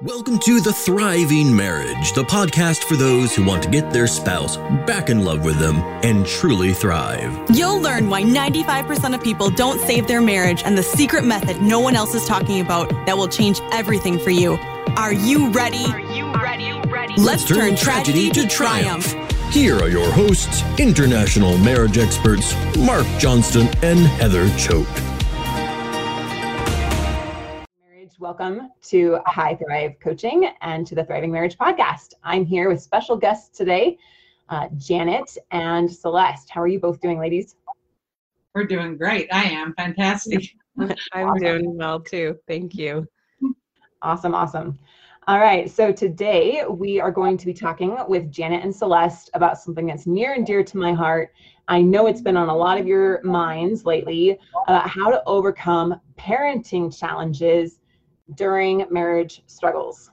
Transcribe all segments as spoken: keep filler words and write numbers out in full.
Welcome to The Thriving Marriage, the podcast for those who want to get their spouse back in love with them and truly thrive. You'll learn why ninety-five percent of people don't save their marriage and the secret method no one else is talking about that will change everything for you. Are you ready? Are you ready? ready? Let's, Let's turn, turn tragedy, tragedy to triumph. triumph. Here are your hosts, international marriage experts, Mark Johnston and Heather Choate. Welcome to High Thrive Coaching and to the Thriving Marriage Podcast. I'm here with special guests today, uh, Janet and Celeste. How are you both doing, ladies? We're doing great. I am. Fantastic. I'm awesome. Doing well too. Thank you. Awesome, awesome. All right, so today we are going to be talking with Janet and Celeste about something that's near and dear to my heart. I know it's been on a lot of your minds lately, about how to overcome parenting challenges during marriage struggles.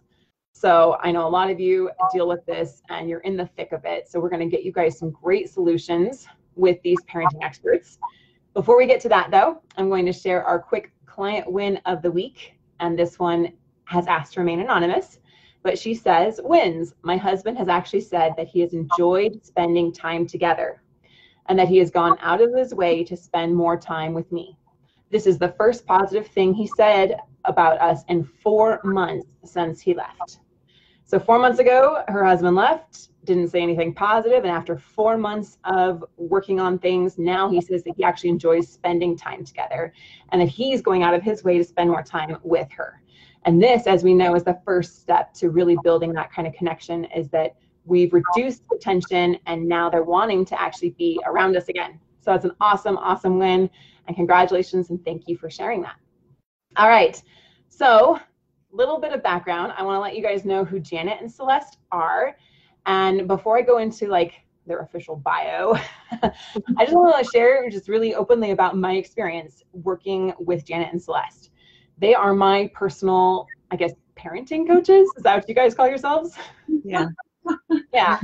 So I know a lot of you deal with this and you're in the thick of it. So we're going to get you guys some great solutions with these parenting experts. Before we get to that though, I'm going to share our quick client win of the week. And this one has asked to remain anonymous, but she says, wins. My husband has actually said that he has enjoyed spending time together and that he has gone out of his way to spend more time with me. This is the first positive thing he said about us in four months since he left. So four months ago, her husband left, didn't say anything positive, and after four months of working on things, now he says that he actually enjoys spending time together and that he's going out of his way to spend more time with her. And this, as we know, is the first step to really building that kind of connection, is that we've reduced the tension and now they're wanting to actually be around us again. So it's an awesome, awesome win, and congratulations and thank you for sharing that. All right, so a little bit of background. I want to let you guys know who Janet and Celeste are. And before I go into like their official bio, I just want to share just really openly about my experience working with Janet and Celeste. They are my personal, I guess, parenting coaches. Is that what you guys call yourselves? Yeah. Yeah.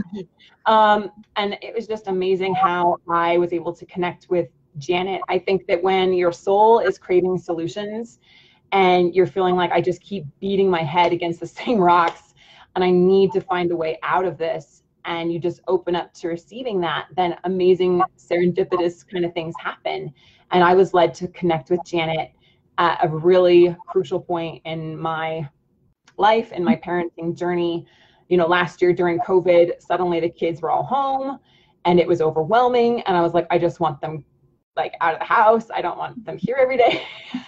Um, and it was just amazing how I was able to connect with Janet. I think that when your soul is craving solutions and you're feeling like I just keep beating my head against the same rocks and I need to find a way out of this, and you just open up to receiving that, then amazing serendipitous kind of things happen. And I was led to connect with Janet at a really crucial point in my life and my parenting journey. You know, last year during COVID, suddenly the kids were all home and it was overwhelming. And I was like, I just want them like out of the house. I don't want them here every day.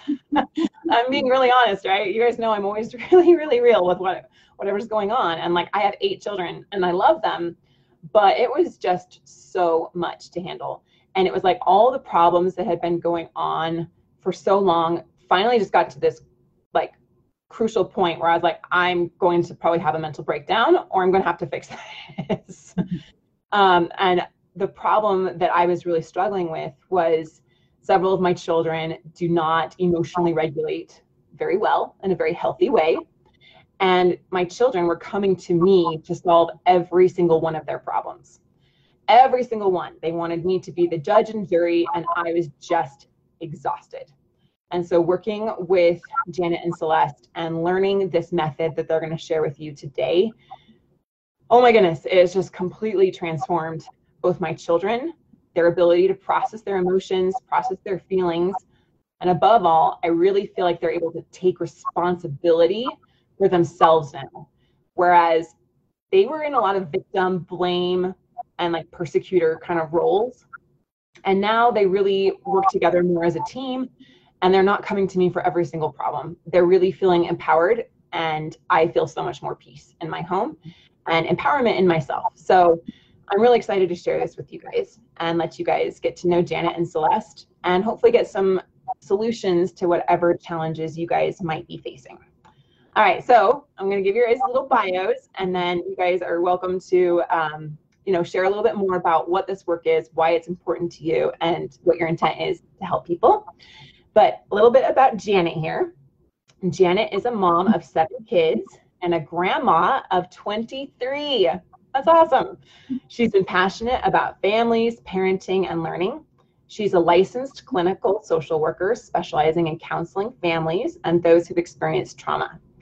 I'm being really honest, right? You guys know I'm always really, really real with what whatever's going on. And like, I have eight children and I love them, but it was just so much to handle. And it was like all the problems that had been going on for so long finally just got to this like crucial point where I was like, I'm going to probably have a mental breakdown or I'm going to have to fix this. um, and the problem that I was really struggling with was several of my children do not emotionally regulate very well in a very healthy way. And my children were coming to me to solve every single one of their problems. Every single one. They wanted me to be the judge and jury, and I was just exhausted. And so working with Janet and Celeste and learning this method that they're going to share with you today, oh my goodness, it has just completely transformed both my children, their ability to process their emotions, process their feelings, and above all, I really feel like they're able to take responsibility for themselves now. Whereas they were in a lot of victim, blame, and like persecutor kind of roles. And now they really work together more as a team, and they're not coming to me for every single problem. They're really feeling empowered, and I feel so much more peace in my home and empowerment in myself. So I'm really excited to share this with you guys and let you guys get to know Janet and Celeste and hopefully get some solutions to whatever challenges you guys might be facing. All right, so I'm going to give you guys little bios, and then you guys are welcome to um, you know, share a little bit more about what this work is, why it's important to you, and what your intent is to help people. But a little bit about Janet here. Janet is a mom of seven kids and a grandma of twenty-three. That's awesome. She's been passionate about families, parenting, and learning. She's a licensed clinical social worker specializing in counseling families and those who've experienced trauma.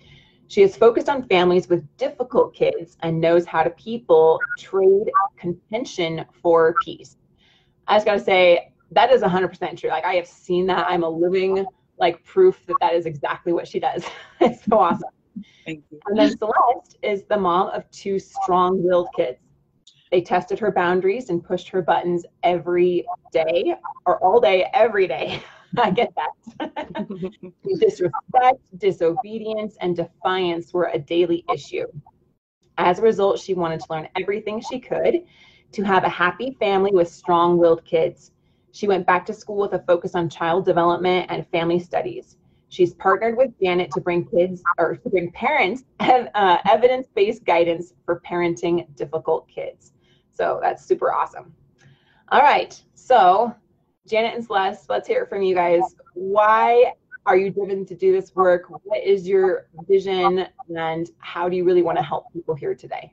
She is focused on families with difficult kids and knows how to people trade contention for peace. I just got to say, that is one hundred percent true. Like, I have seen that. I'm a living, like, proof that that is exactly what she does. It's so awesome. Thank you. And then Celeste is the mom of two strong-willed kids. They tested her boundaries and pushed her buttons every day, or all day, every day. I get that. Disrespect, disobedience, and defiance were a daily issue. As a result, she wanted to learn everything she could to have a happy family with strong-willed kids. She went back to school with a focus on child development and family studies. She's partnered with Janet to bring kids, or to bring parents, uh, evidence-based guidance for parenting difficult kids. So that's super awesome. All right, so Janet and Celeste, let's hear it from you guys. Why are you driven to do this work? What is your vision, and how do you really want to help people here today?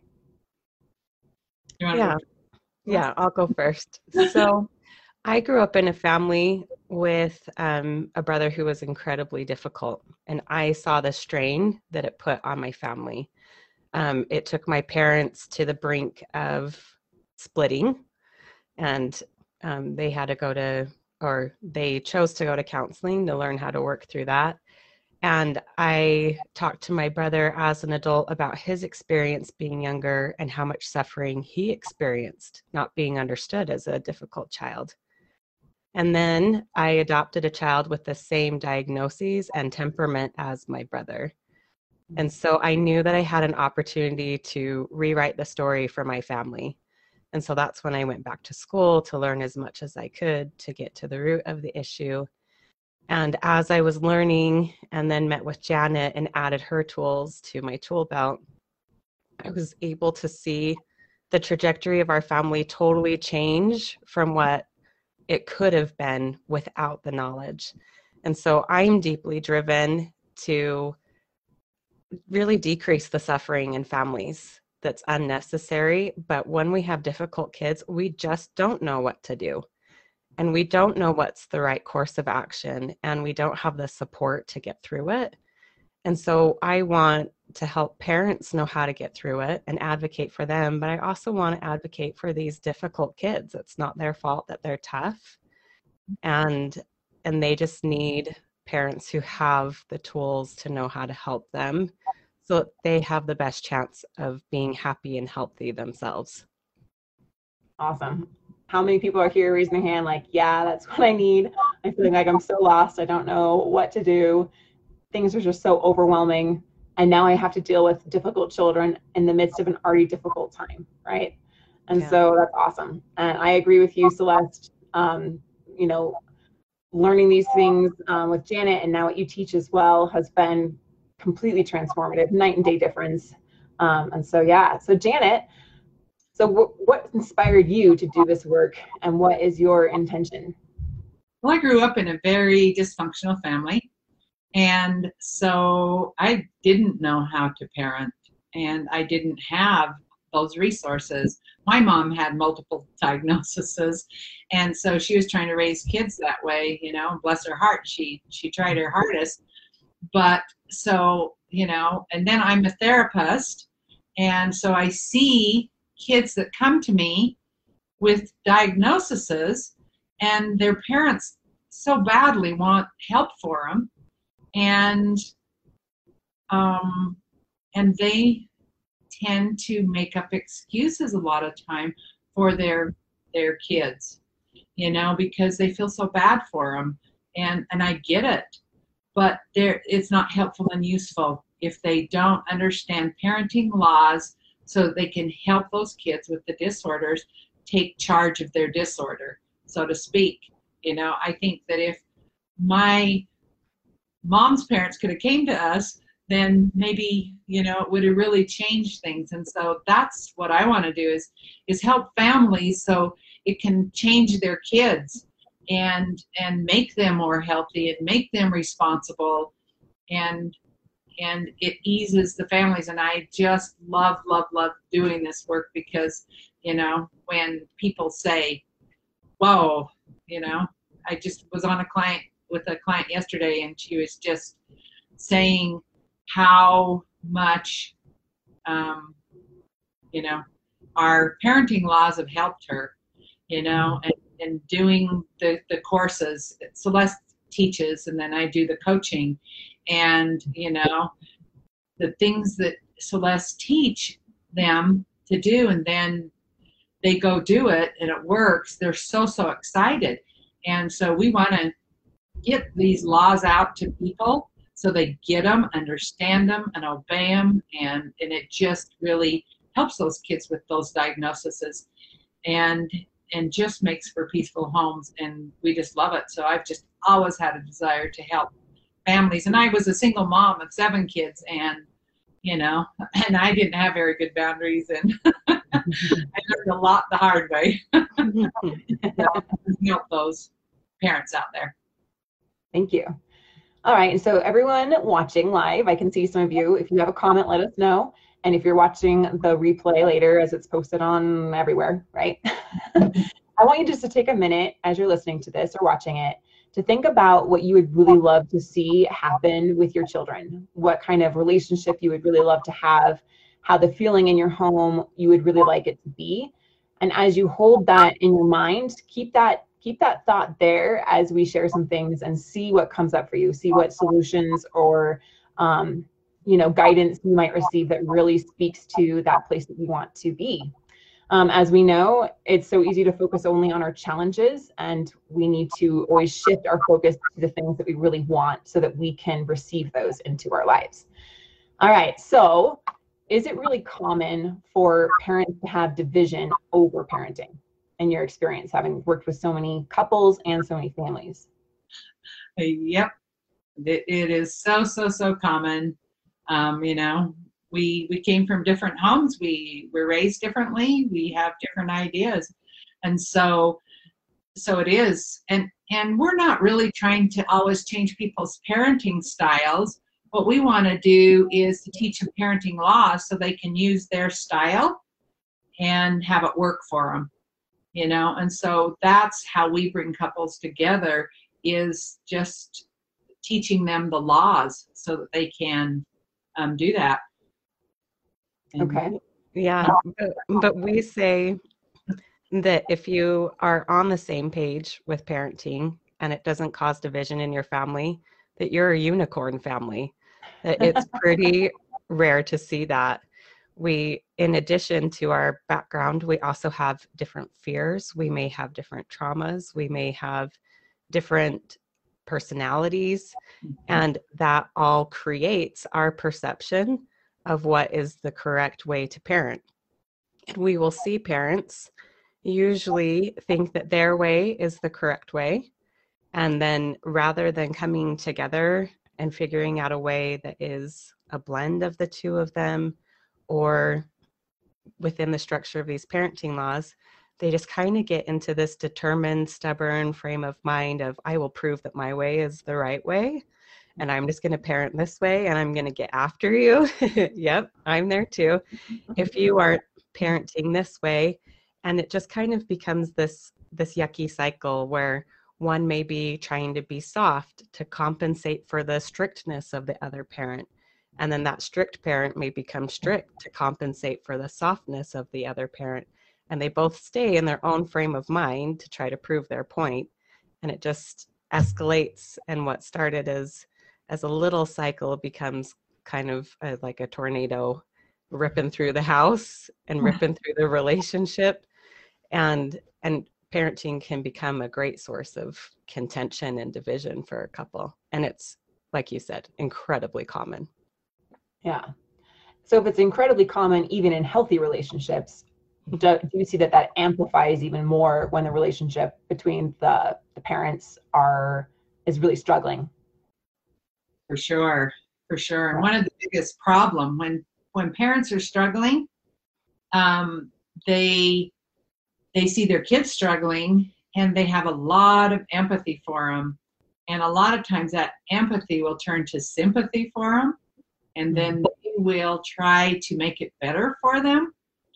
Yeah, yeah, I'll go first. So I grew up in a family with um, a brother who was incredibly difficult, and I saw the strain that it put on my family. Um, it took my parents to the brink of splitting, and um, they had to go to, or they chose to go to counseling to learn how to work through that. And I talked to my brother as an adult about his experience being younger and how much suffering he experienced not being understood as a difficult child. And then I adopted a child with the same diagnoses and temperament as my brother. And so I knew that I had an opportunity to rewrite the story for my family. And so that's when I went back to school to learn as much as I could to get to the root of the issue. And as I was learning and then met with Janet and added her tools to my tool belt, I was able to see the trajectory of our family totally change from what it could have been without the knowledge. And so I'm deeply driven to really decrease the suffering in families that's unnecessary. But when we have difficult kids, we just don't know what to do. And we don't know what's the right course of action. And we don't have the support to get through it. And so I want to help parents know how to get through it and advocate for them. But I also want to advocate for these difficult kids. It's not their fault that they're tough. And, and they just need parents who have the tools to know how to help them, so that they have the best chance of being happy and healthy themselves. Awesome. How many people are here raising their hand like, yeah, that's what I need. I'm feeling like I'm so lost. I don't know what to do. Things are just so overwhelming. And now I have to deal with difficult children in the midst of an already difficult time, right? And yeah. So that's awesome. And I agree with you, Celeste. Um, you know, learning these things um, with Janet and now what you teach as well has been completely transformative, night and day difference. Um, and so, yeah, so Janet, so w- what inspired you to do this work, and what is your intention? Well, I grew up in a very dysfunctional family, and so I didn't know how to parent, and I didn't have those resources. My mom had multiple diagnoses, and so she was trying to raise kids that way, you know, bless her heart, she she tried her hardest. But so, you know, and then I'm a therapist, and so I see kids that come to me with diagnoses, and their parents so badly want help for them, and um, and they tend to make up excuses a lot of time for their their kids, you know, because they feel so bad for them, and and I get it. But there, it's not helpful and useful if they don't understand parenting laws so they can help those kids with the disorders take charge of their disorder, so to speak. You know, I think that if my mom's parents could have came to us, then maybe, you know, it would have really changed things. And so that's what I want to do is, is help families so it can change their kids and and make them more healthy and make them responsible, and and it eases the families. And I just love, love, love doing this work because, you know, when people say, whoa, you know, I just was on a client with a client yesterday, and she was just saying how much, um, you know, our parenting laws have helped her, you know, and, and doing the, the courses. Celeste teaches, and then I do the coaching. And, you know, the things that Celeste teach them to do, and then they go do it and it works, they're so, so excited. And so we want to get these laws out to people so they get them, understand them, and obey them. And, and it just really helps those kids with those diagnoses, and and just makes for peaceful homes. And we just love it. So I've just always had a desire to help families. And I was a single mom of seven kids, and you know, and I didn't have very good boundaries, and I learned a lot the hard way. Help those parents out there. Thank you. All right, so everyone watching live, I can see some of you. If you have a comment, let us know. And if you're watching the replay later, as it's posted on everywhere, right? I want you just to take a minute as you're listening to this or watching it to think about what you would really love to see happen with your children, what kind of relationship you would really love to have, how the feeling in your home you would really like it to be. And as you hold that in your mind, keep that keep that thought there as we share some things and see what comes up for you, see what solutions or um, you know, guidance you might receive that really speaks to that place that you want to be. Um, as we know, it's so easy to focus only on our challenges, and we need to always shift our focus to the things that we really want so that we can receive those into our lives. All right, so is it really common for parents to have division over parenting in your experience, having worked with so many couples and so many families? Yep, it, it is so, so, so common. Um, you know, we we came from different homes. We were raised differently. We have different ideas. And so so it is. And and we're not really trying to always change people's parenting styles. What we want to do is to teach them parenting laws so they can use their style and have it work for them. You know, and so that's how we bring couples together, is just teaching them the laws so that they can um, do that. And okay. Yeah. But, but we say that if you are on the same page with parenting and it doesn't cause division in your family, that you're a unicorn family. That it's pretty rare to see that. We, in addition to our background, we also have different fears. We may have different traumas. We may have different personalities, and that all creates our perception of what is the correct way to parent. And we will see parents usually think that their way is the correct way. And then rather than coming together and figuring out a way that is a blend of the two of them, or within the structure of these parenting laws, they just kind of get into this determined, stubborn frame of mind of, I will prove that my way is the right way, and I'm just going to parent this way, and I'm going to get after you. Yep, I'm there too. If you aren't parenting this way, and it just kind of becomes this this yucky cycle where one may be trying to be soft to compensate for the strictness of the other parent. And then that strict parent may become strict to compensate for the softness of the other parent. And they both stay in their own frame of mind to try to prove their point. And it just escalates. And what started as, as a little cycle becomes kind of a, like a tornado ripping through the house and ripping through the relationship. And, and parenting can become a great source of contention and division for a couple. And it's, like you said, incredibly common. Yeah. So if it's incredibly common, even in healthy relationships, do, do you see that that amplifies even more when the relationship between the, the parents are is really struggling? For sure, for sure. And one of the biggest problem when when parents are struggling, um, they they see their kids struggling, and they have a lot of empathy for them, and a lot of times that empathy will turn to sympathy for them. And then they will try to make it better for them.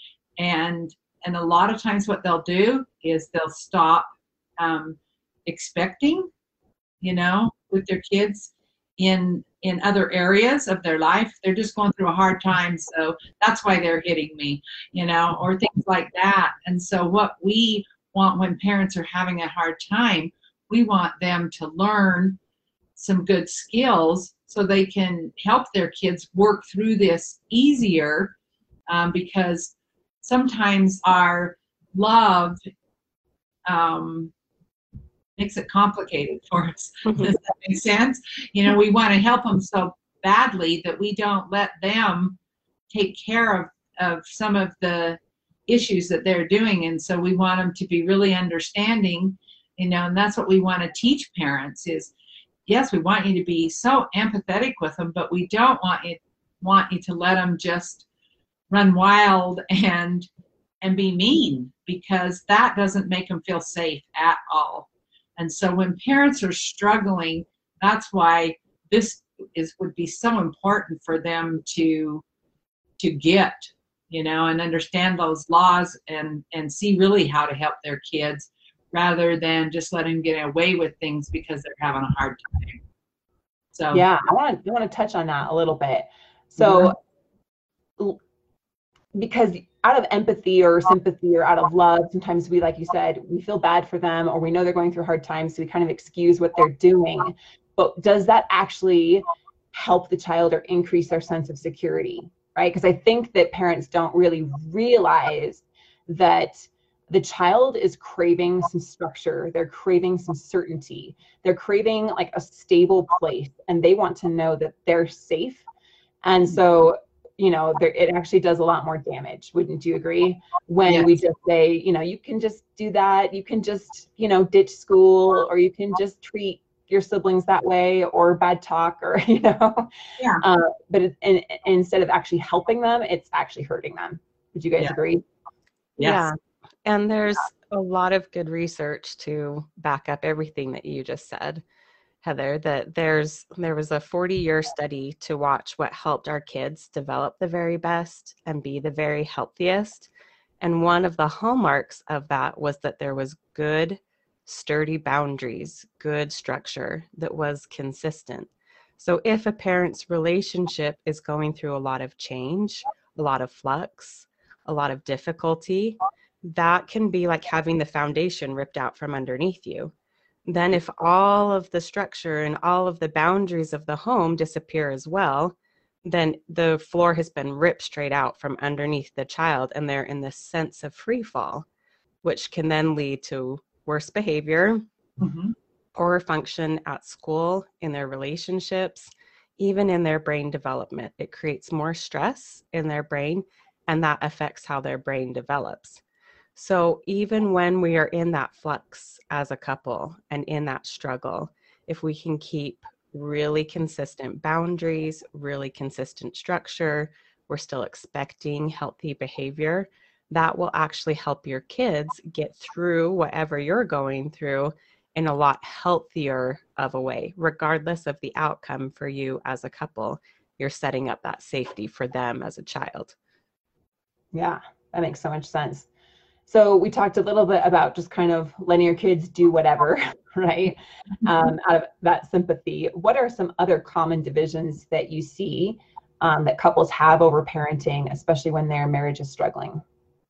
And and a lot of times what they'll do is they'll stop um, expecting, you know, with their kids in in other areas of their life. They're just going through a hard time, so that's why they're hitting me, you know, or things like that. And so what we want when parents are having a hard time, we want them to learn some good skills so they can help their kids work through this easier, um, because sometimes our love um, makes it complicated for us. Does that make sense? You know, we want to help them so badly that we don't let them take care of, of some of the issues that they're doing. And so we want them to be really understanding, you know, and that's what we want to teach parents is, yes, we want you to be so empathetic with them, but we don't want you want you to let them just run wild and and be mean, because that doesn't make them feel safe at all. And so when parents are struggling, that's why this is would be so important for them to to get, you know, and understand those laws and and see really how to help their kids, rather than just let them get away with things because they're having a hard time. So yeah, I want to I want to touch on that a little bit. So mm-hmm. because out of empathy or sympathy or out of love, sometimes we, like you said, we feel bad for them, or we know they're going through hard times, so we kind of excuse what they're doing. But does that actually help the child or increase their sense of security, right? Because I think that parents don't really realize that the child is craving some structure. They're craving some certainty. They're craving like a stable place, and they want to know that they're safe. And so, you know, there, it actually does a lot more damage. Wouldn't you agree? When yes. we just say, you know, you can just do that. You can just, you know, ditch school, or you can just treat your siblings that way, or bad talk, or, you know, yeah. Uh, but it, and, and instead of actually helping them, it's actually hurting them. Would you guys yeah. agree? Yes. Yeah. And there's a lot of good research to back up everything that you just said, Heather, that there's there was a forty-year study to watch what helped our kids develop the very best and be the very healthiest. And one of the hallmarks of that was that there was good, sturdy boundaries, good structure that was consistent. So if a parent's relationship is going through a lot of change, a lot of flux, a lot of difficulty, that can be like having the foundation ripped out from underneath you. Then if all of the structure and all of the boundaries of the home disappear as well, then the floor has been ripped straight out from underneath the child, and they're in this sense of free fall, which can then lead to worse behavior, mm-hmm. poorer function at school, in their relationships, even in their brain development. It creates more stress in their brain, and that affects how their brain develops. So even when we are in that flux as a couple and in that struggle, if we can keep really consistent boundaries, really consistent structure, we're still expecting healthy behavior, that will actually help your kids get through whatever you're going through in a lot healthier of a way, regardless of the outcome for you as a couple. You're setting up that safety for them as a child. Yeah, that makes so much sense. So we talked a little bit about just kind of letting your kids do whatever, right? Um, out of that sympathy. What are some other common divisions that you see um, that couples have over parenting, especially when their marriage is struggling?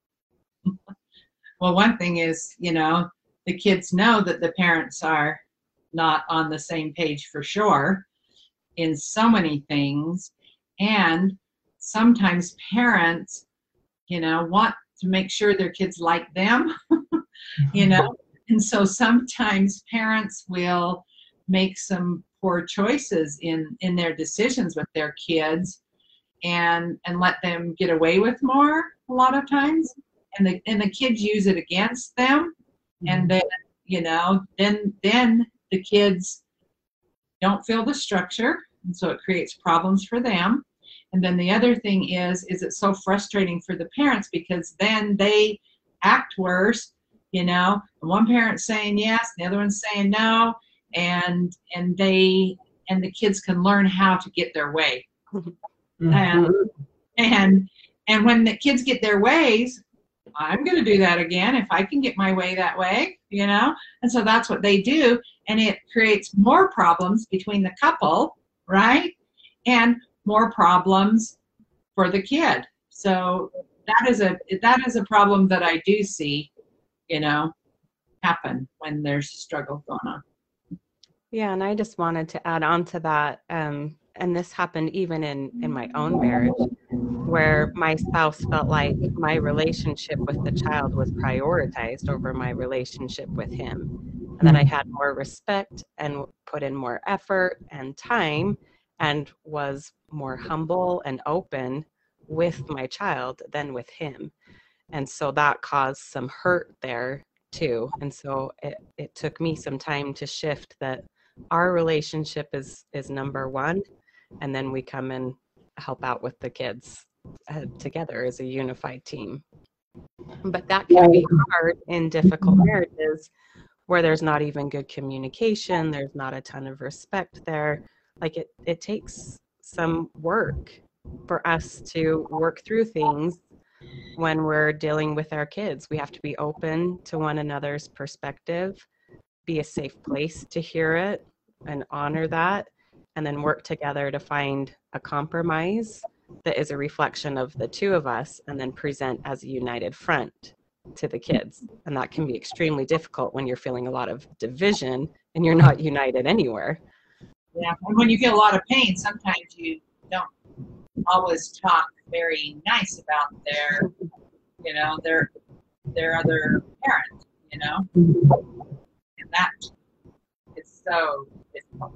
Well, one thing is, you know, the kids know that the parents are not on the same page for sure in so many things. And sometimes parents, you know, want to make sure their kids like them, you know, and so sometimes parents will make some poor choices in, in their decisions with their kids and, and let them get away with more a lot of times. And the, and the kids use it against them. And then, you know, then, then the kids don't feel the structure. And so it creates problems for them. And then the other thing is, is it's so frustrating for the parents because then they act worse, you know, one parent's saying yes, the other one's saying no, and and they and the kids can learn how to get their way. Mm-hmm. And and and when the kids get their ways, I'm going to do that again if I can get my way that way, you know, and so that's what they do, and it creates more problems between the couple, right? and more problems for the kid. So that is a that is a problem that I do see, you know, happen when there's struggle going on. Yeah, and I just wanted to add on to that, um, and this happened even in, in my own marriage, where my spouse felt like my relationship with the child was prioritized over my relationship with him. And that I had more respect and put in more effort and time and was more humble and open with my child than with him. And so that caused some hurt there too. And so it, it took me some time to shift that our relationship is is number one, and then we come and help out with the kids uh, together as a unified team. But that can be hard in difficult marriages where there's not even good communication, there's not a ton of respect there. Like it it takes some work for us to work through things when we're dealing with our kids. We have to be open to one another's perspective, be a safe place to hear it and honor that, and then work together to find a compromise that is a reflection of the two of us, and then present as a united front to the kids. And that can be extremely difficult when you're feeling a lot of division and you're not united anywhere. Yeah, and when you get a lot of pain, sometimes you don't always talk very nice about their, you know, their their other parent, you know, and that is so difficult.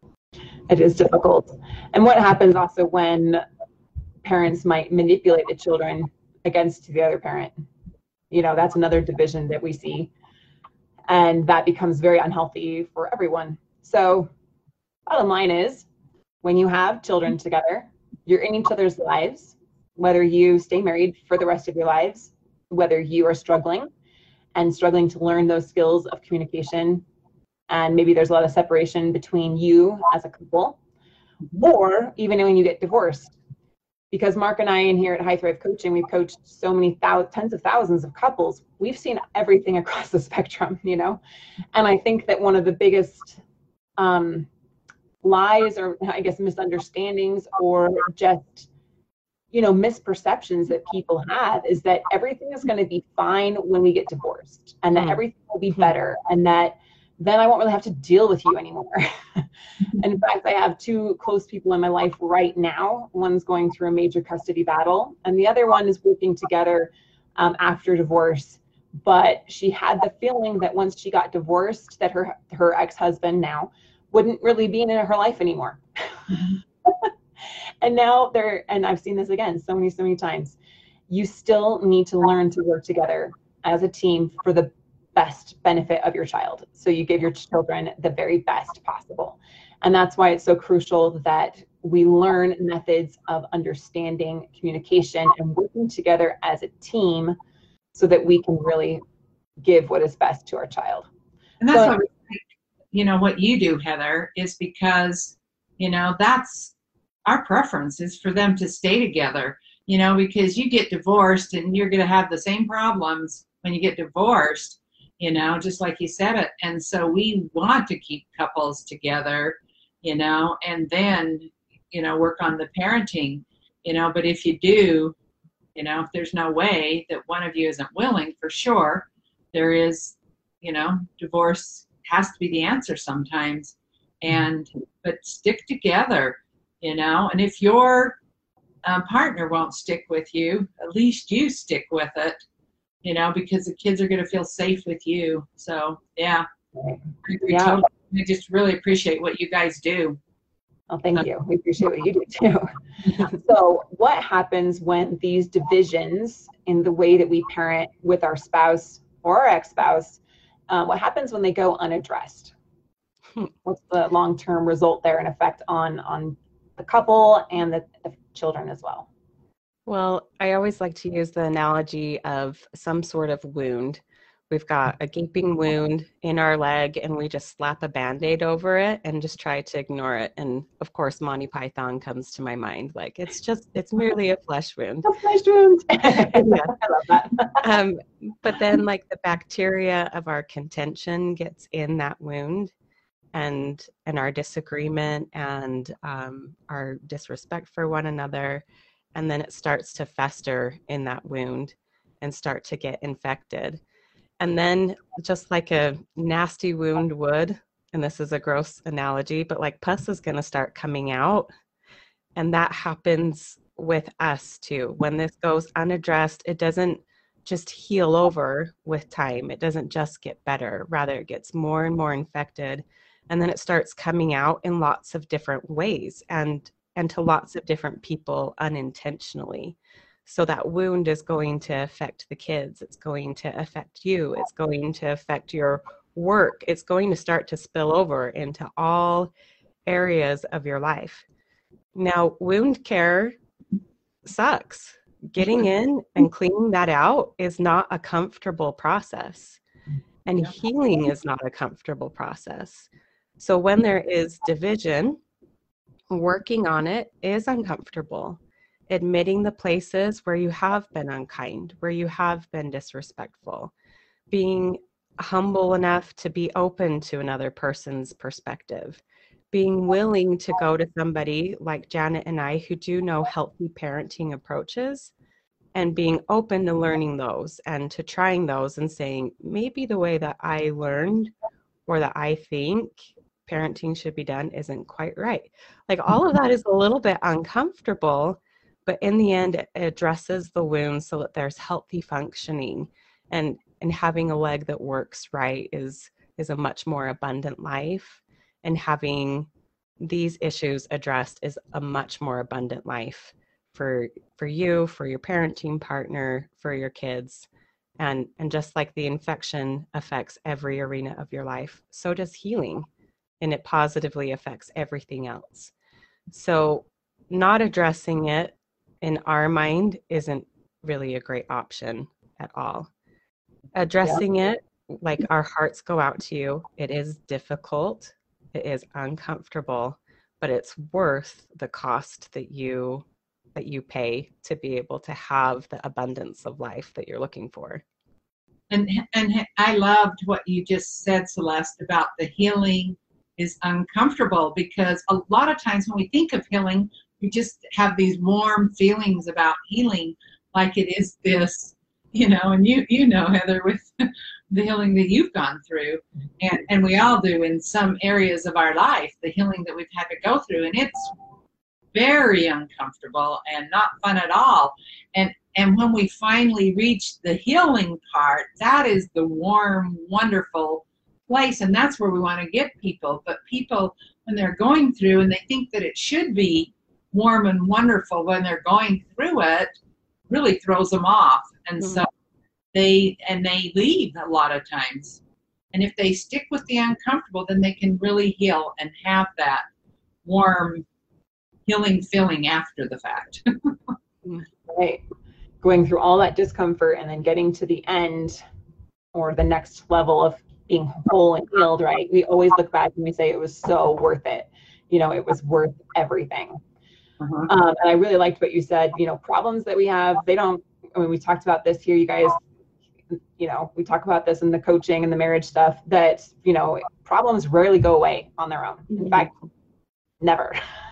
It is difficult. And what happens also when parents might manipulate the children against the other parent? You know, that's another division that we see. And that becomes very unhealthy for everyone. So bottom line is, when you have children together, you're in each other's lives, whether you stay married for the rest of your lives, whether you are struggling and struggling to learn those skills of communication, and maybe there's a lot of separation between you as a couple, or even when you get divorced. Because Mark and I in here at High Thrive Coaching, we've coached so many thousands, tens of thousands of couples. We've seen everything across the spectrum, you know? And I think that one of the biggest um, lies, or I guess misunderstandings, or just, you know, misperceptions that people have is that everything is going to be fine when we get divorced, and that mm-hmm. everything will be better, and that then I won't really have to deal with you anymore. And in fact, I have two close people in my life right now. One's going through a major custody battle, and the other one is working together um, after divorce. But she had the feeling that once she got divorced, that her her ex-husband now wouldn't really be in her life anymore. And now they're, and I've seen this again so many, so many times. You still need to learn to work together as a team for the best benefit of your child. So you give your children the very best possible. And that's why it's so crucial that we learn methods of understanding communication and working together as a team so that we can really give what is best to our child. And that's so, what, you know, what you do, Heather, is because, you know, that's our preference is for them to stay together, you know, because you get divorced and you're going to have the same problems when you get divorced, you know, just like you said it. And so we want to keep couples together, you know, and then, you know, work on the parenting, you know, but if you do, you know, if there's no way that one of you isn't willing, for sure, there is, you know, divorce has to be the answer sometimes. And, but stick together, you know, and if your um, partner won't stick with you, at least you stick with it, you know, because the kids are going to feel safe with you. So, yeah, I, yeah. totally, I just really appreciate what you guys do. Oh, thank you. We appreciate what you do too. So what happens when these divisions in the way that we parent with our spouse or our ex-spouse, uh, what happens when they go unaddressed? What's the long-term result there and effect on, on the couple and the, the children as well? Well, I always like to use the analogy of some sort of wound. We've got a gaping wound in our leg and we just slap a Band-Aid over it and just try to ignore it. And of course, Monty Python comes to my mind. Like, it's just, it's merely a flesh wound. A flesh wound. Yeah. I love that. um, but then like the bacteria of our contention gets in that wound and and our disagreement and um, our disrespect for one another. And then it starts to fester in that wound and start to get infected. And then just like a nasty wound would, and this is a gross analogy, but like pus is going to start coming out. And that happens with us too. When this goes unaddressed, it doesn't just heal over with time. It doesn't just get better. Rather, it gets more and more infected. And then it starts coming out in lots of different ways and, and to lots of different people unintentionally. So that wound is going to affect the kids. It's going to affect you. It's going to affect your work. It's going to start to spill over into all areas of your life. Now, wound care sucks. Getting in and cleaning that out is not a comfortable process. And healing is not a comfortable process. So when there is division, working on it is uncomfortable. Admitting the places where you have been unkind, where you have been disrespectful, being humble enough to be open to another person's perspective, being willing to go to somebody like Janet and I who do know healthy parenting approaches, and being open to learning those and to trying those and saying, maybe the way that I learned or that I think parenting should be done isn't quite right. Like all of that is a little bit uncomfortable, but in the end, it addresses the wound so that there's healthy functioning, and, and having a leg that works right is, is a much more abundant life. And having these issues addressed is a much more abundant life for, for you, for your parenting partner, for your kids. And, and just like the infection affects every arena of your life, so does healing, and it positively affects everything else. So not addressing it in our mind isn't really a great option at all. Addressing yeah. it, like our hearts go out to you. It is difficult. It is uncomfortable, but it's worth the cost that you that you pay to be able to have the abundance of life that you're looking for. And and I loved what you just said, Celeste, about the healing is uncomfortable, because a lot of times when we think of healing, we just have these warm feelings about healing, like it is this, you know, and you you know, Heather, with the healing that you've gone through, and, and we all do in some areas of our life, the healing that we've had to go through, and it's very uncomfortable and not fun at all. And and when we finally reach the healing part, that is the warm, wonderful place, and that's where we want to get people. But people, when they're going through and they think that it should be warm and wonderful when they're going through it, really throws them off. And mm-hmm. so they and they leave a lot of times. And if they stick with the uncomfortable, then they can really heal and have that warm healing feeling after the fact. Right. Going through all that discomfort and then getting to the end or the next level of being whole and healed, right? We always look back and we say it was so worth it. You know, it was worth everything. Uh-huh. Um, and I really liked what you said, you know, problems that we have, they don't, I mean, we talked about this here, you guys, you know, we talk about this in the coaching and the marriage stuff, that, you know, problems rarely go away on their own. In mm-hmm. fact, never.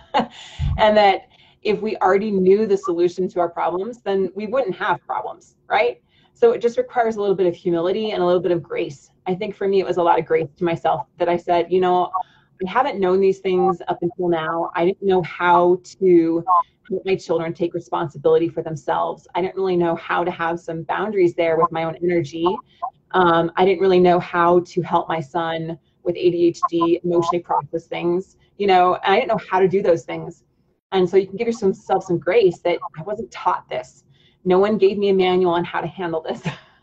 And that if we already knew the solution to our problems, then we wouldn't have problems, right? So it just requires a little bit of humility and a little bit of grace. I think for me, it was a lot of grace to myself that I said, you know, I haven't known these things up until now. I didn't know how to help my children take responsibility for themselves. I didn't really know how to have some boundaries there with my own energy. Um, I didn't really know how to help my son with A D H D emotionally process things, you know, and I didn't know how to do those things. And so you can give yourself some grace that I wasn't taught this. No one gave me a manual on how to handle this.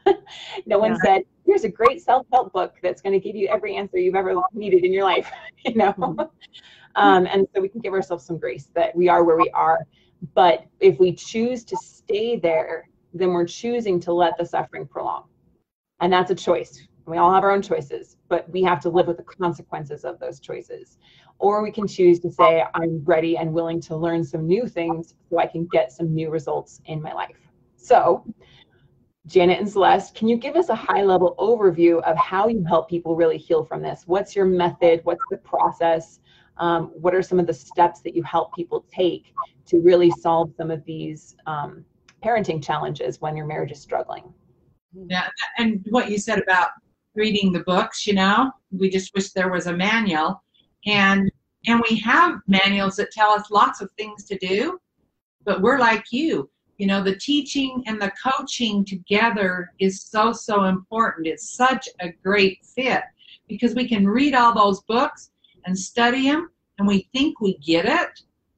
No one yeah. said, here's a great self-help book that's going to give you every answer you've ever needed in your life, you know? Mm-hmm. Um, and so we can give ourselves some grace that we are where we are. But if we choose to stay there, then we're choosing to let the suffering prolong. And that's a choice. We all have our own choices, but we have to live with the consequences of those choices. Or we can choose to say, I'm ready and willing to learn some new things so I can get some new results in my life. So Janet and Celeste, can you give us a high-level overview of how you help people really heal from this? What's your method? What's the process? Um, what are some of the steps that you help people take to really solve some of these um, parenting challenges when your marriage is struggling? Yeah, and what you said about reading the books, you know, we just wish there was a manual, and and we have manuals that tell us lots of things to do, but we're like you. You know, the teaching and the coaching together is so, so important. It's such a great fit because we can read all those books and study them, and we think we get it,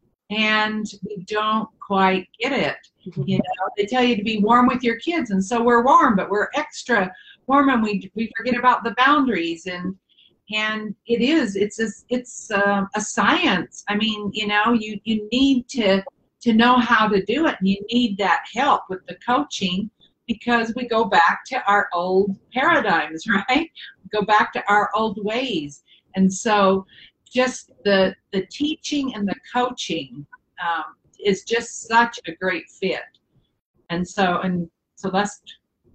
and we don't quite get it. You know, they tell you to be warm with your kids, and so we're warm, but we're extra warm, and we we forget about the boundaries. And and it is it's a, it's a, a science. I mean, you know, you you need to. to know how to do it, and you need that help with the coaching because we go back to our old paradigms, right? We go back to our old ways. And so just the the teaching and the coaching um, is just such a great fit. And so, and Celeste?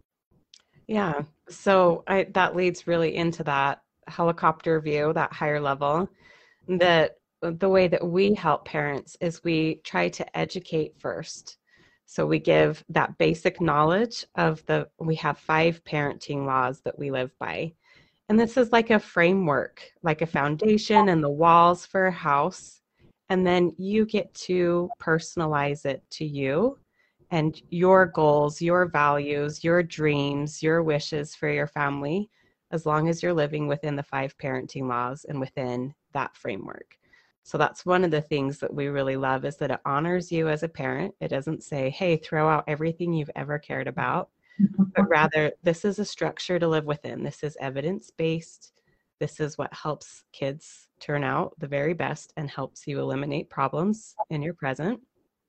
Yeah, so I, that leads really into that helicopter view, that higher level, that the way that we help parents is we try to educate first. So we give that basic knowledge of the, we have five parenting laws that we live by. And this is like a framework, like a foundation and the walls for a house. And then you get to personalize it to you and your goals, your values, your dreams, your wishes for your family, as long as you're living within the five parenting laws and within that framework. So that's one of the things that we really love is that it honors you as a parent. It doesn't say, hey, throw out everything you've ever cared about, but rather this is a structure to live within. This is evidence-based. This is what helps kids turn out the very best and helps you eliminate problems in your present.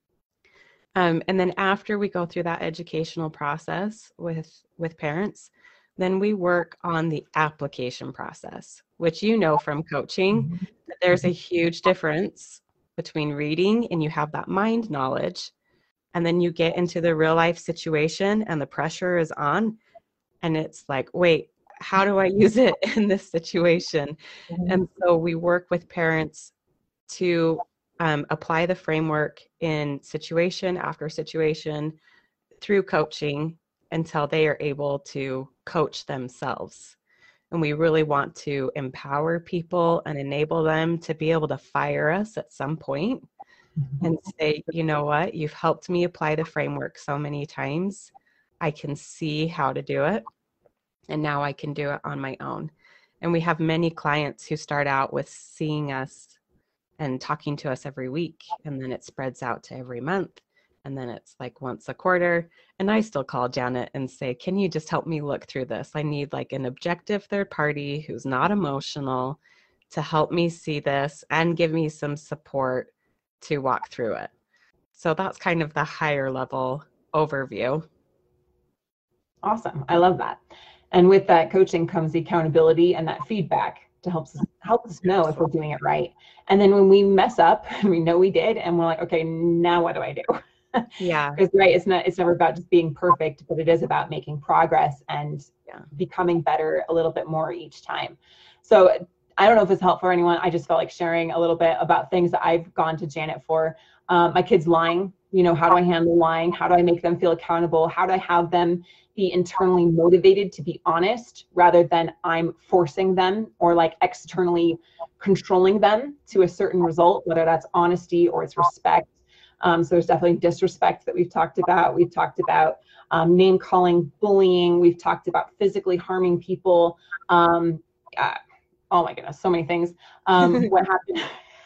Um, and then after we go through that educational process with, with parents, then we work on the application process, which you know from coaching, that there's a huge difference between reading and you have that mind knowledge, and then you get into the real life situation and the pressure is on, and it's like, wait, how do I use it in this situation? And so we work with parents to um, apply the framework in situation after situation through coaching until they are able to coach themselves. And we really want to empower people and enable them to be able to fire us at some point and say, you know what, you've helped me apply the framework so many times. I can see how to do it. And now I can do it on my own. And we have many clients who start out with seeing us and talking to us every week. And then it spreads out to every month. And then it's like once a quarter. And I still call Janet and say, can you just help me look through this? I need like an objective third party who's not emotional to help me see this and give me some support to walk through it. So that's kind of the higher level overview. Awesome. I love that. And with that coaching comes the accountability and that feedback to help us, help us know if we're doing it right. And then when we mess up and we know we did, and we're like, okay, now what do I do? Yeah. Because right, it's not, it's never about just being perfect, but it is about making progress and yeah. becoming better a little bit more each time. So I don't know if it's helpful for anyone. I just felt like sharing a little bit about things that I've gone to Janet for. Um, my kids lying, you know, how do I handle lying? How do I make them feel accountable? How do I have them be internally motivated to be honest rather than I'm forcing them or like externally controlling them to a certain result, whether that's honesty or it's respect. Um, so there's definitely disrespect that we've talked about. We've talked about um, name calling, bullying. We've talked about physically harming people. Um, uh, oh my goodness, so many things. Um, what happened?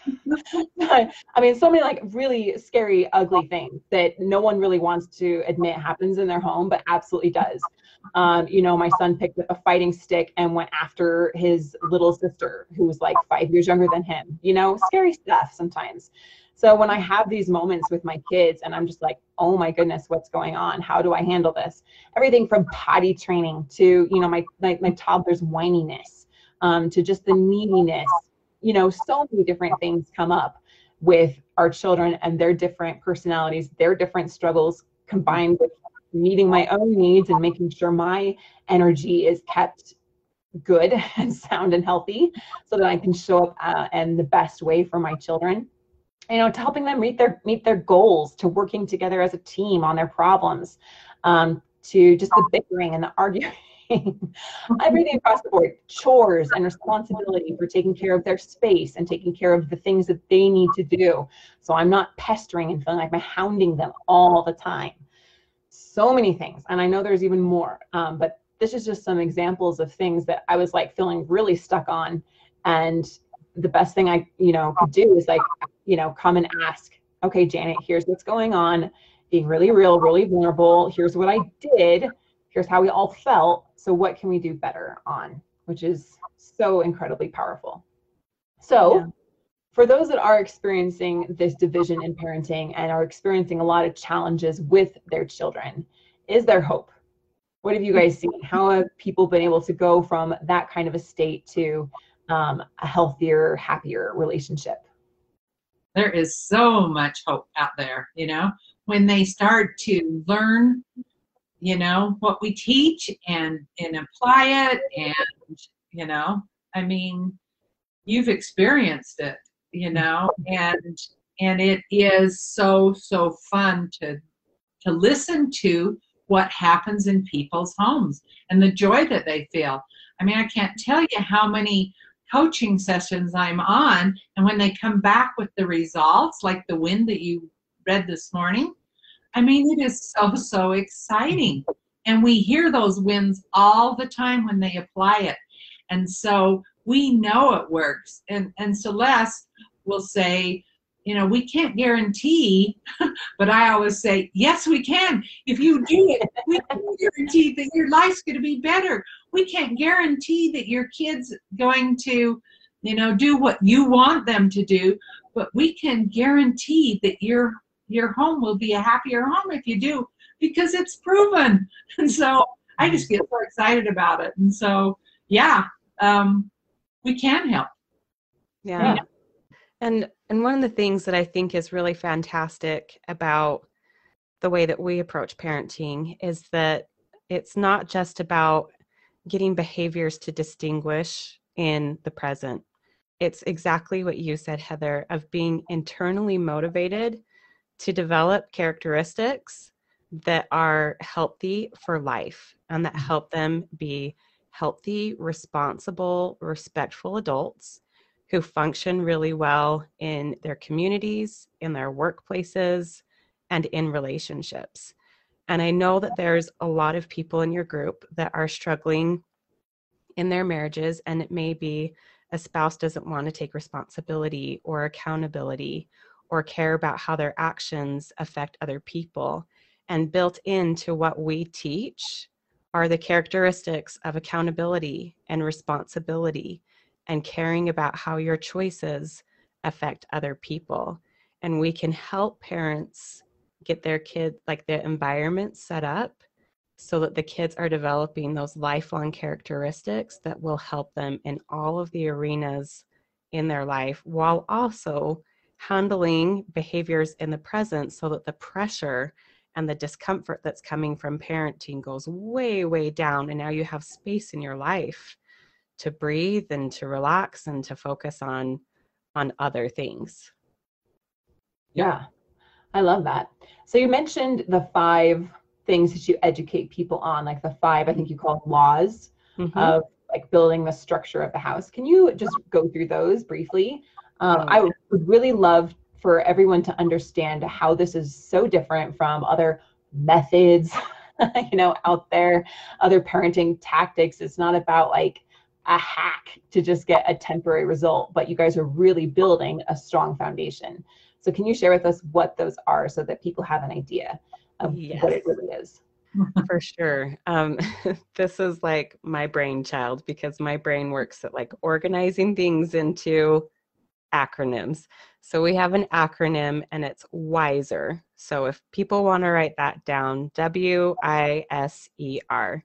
I mean, so many like really scary, ugly things that no one really wants to admit happens in their home, but absolutely does. Um, you know, my son picked up a fighting stick and went after his little sister who was like five years younger than him, you know, scary stuff sometimes. So when I have these moments with my kids and I'm just like, oh my goodness, what's going on? How do I handle this? Everything from potty training to, you know, my, my, my toddler's whininess, um, to just the neediness, you know, so many different things come up with our children and their different personalities, their different struggles combined with meeting my own needs and making sure my energy is kept good and sound and healthy so that I can show up uh, in the best way for my children. You know, to helping them meet their meet their goals, to working together as a team on their problems, um, to just the bickering and the arguing, everything across the board, chores and responsibility for taking care of their space and taking care of the things that they need to do. So I'm not pestering and feeling like I'm hounding them all the time. So many things, and I know there's even more, um, but this is just some examples of things that I was like feeling really stuck on. And the best thing I, you know, could do is like, you know, come and ask, okay, Janet, here's what's going on, being really real, really vulnerable. Here's what I did. Here's how we all felt. So what can we do better on? Which is so incredibly powerful. So yeah. For those that are experiencing this division in parenting and are experiencing a lot of challenges with their children, is there hope? What have you guys seen? How have people been able to go from that kind of a state to um, a healthier, happier relationship? There is so much hope out there, you know, when they start to learn, you know, what we teach and, and apply it. And, you know, I mean, you've experienced it, you know, and, and it is so, so fun to, to listen to what happens in people's homes and the joy that they feel. I mean, I can't tell you how many coaching sessions I'm on, and when they come back with the results, like the win that you read this morning, I mean, it is so, so exciting. And we hear those wins all the time when they apply it. And so we know it works. And, and Celeste will say, you know, we can't guarantee, but I always say, yes, we can. If you do it, we can guarantee that your life's going to be better. We can't guarantee that your kid's going to, you know, do what you want them to do, but we can guarantee that your your home will be a happier home if you do, because it's proven. And so I just get so excited about it. And so, yeah, um, we can help. Yeah. yeah. And and one of the things that I think is really fantastic about the way that we approach parenting is that it's not just about getting behaviors to distinguish in the present. It's exactly what you said, Heather, of being internally motivated to develop characteristics that are healthy for life and that help them be healthy, responsible, respectful adults who function really well in their communities, in their workplaces, and in relationships. And I know that there's a lot of people in your group that are struggling in their marriages, and it may be a spouse doesn't want to take responsibility or accountability or care about how their actions affect other people. And built into what we teach are the characteristics of accountability and responsibility and caring about how your choices affect other people. And we can help parents get their kid, like the environment set up so that the kids are developing those lifelong characteristics that will help them in all of the arenas in their life, while also handling behaviors in the present so that the pressure and the discomfort that's coming from parenting goes way, way down. And now you have space in your life to breathe and to relax and to focus on, on other things. Yeah, I love that. So you mentioned the five things that you educate people on, like the five, I think you call them laws mm-hmm. of like building the structure of the house. Can you just go through those briefly? Um, I would really love for everyone to understand how this is so different from other methods, you know, out there, other parenting tactics. It's not about like a hack to just get a temporary result, but you guys are really building a strong foundation. So can you share with us what those are so that people have an idea of yes. what it really is? For sure. Um, this is like my brainchild because my brain works at like organizing things into acronyms. So we have an acronym and it's WISER. So if people want to write that down, W I S E R.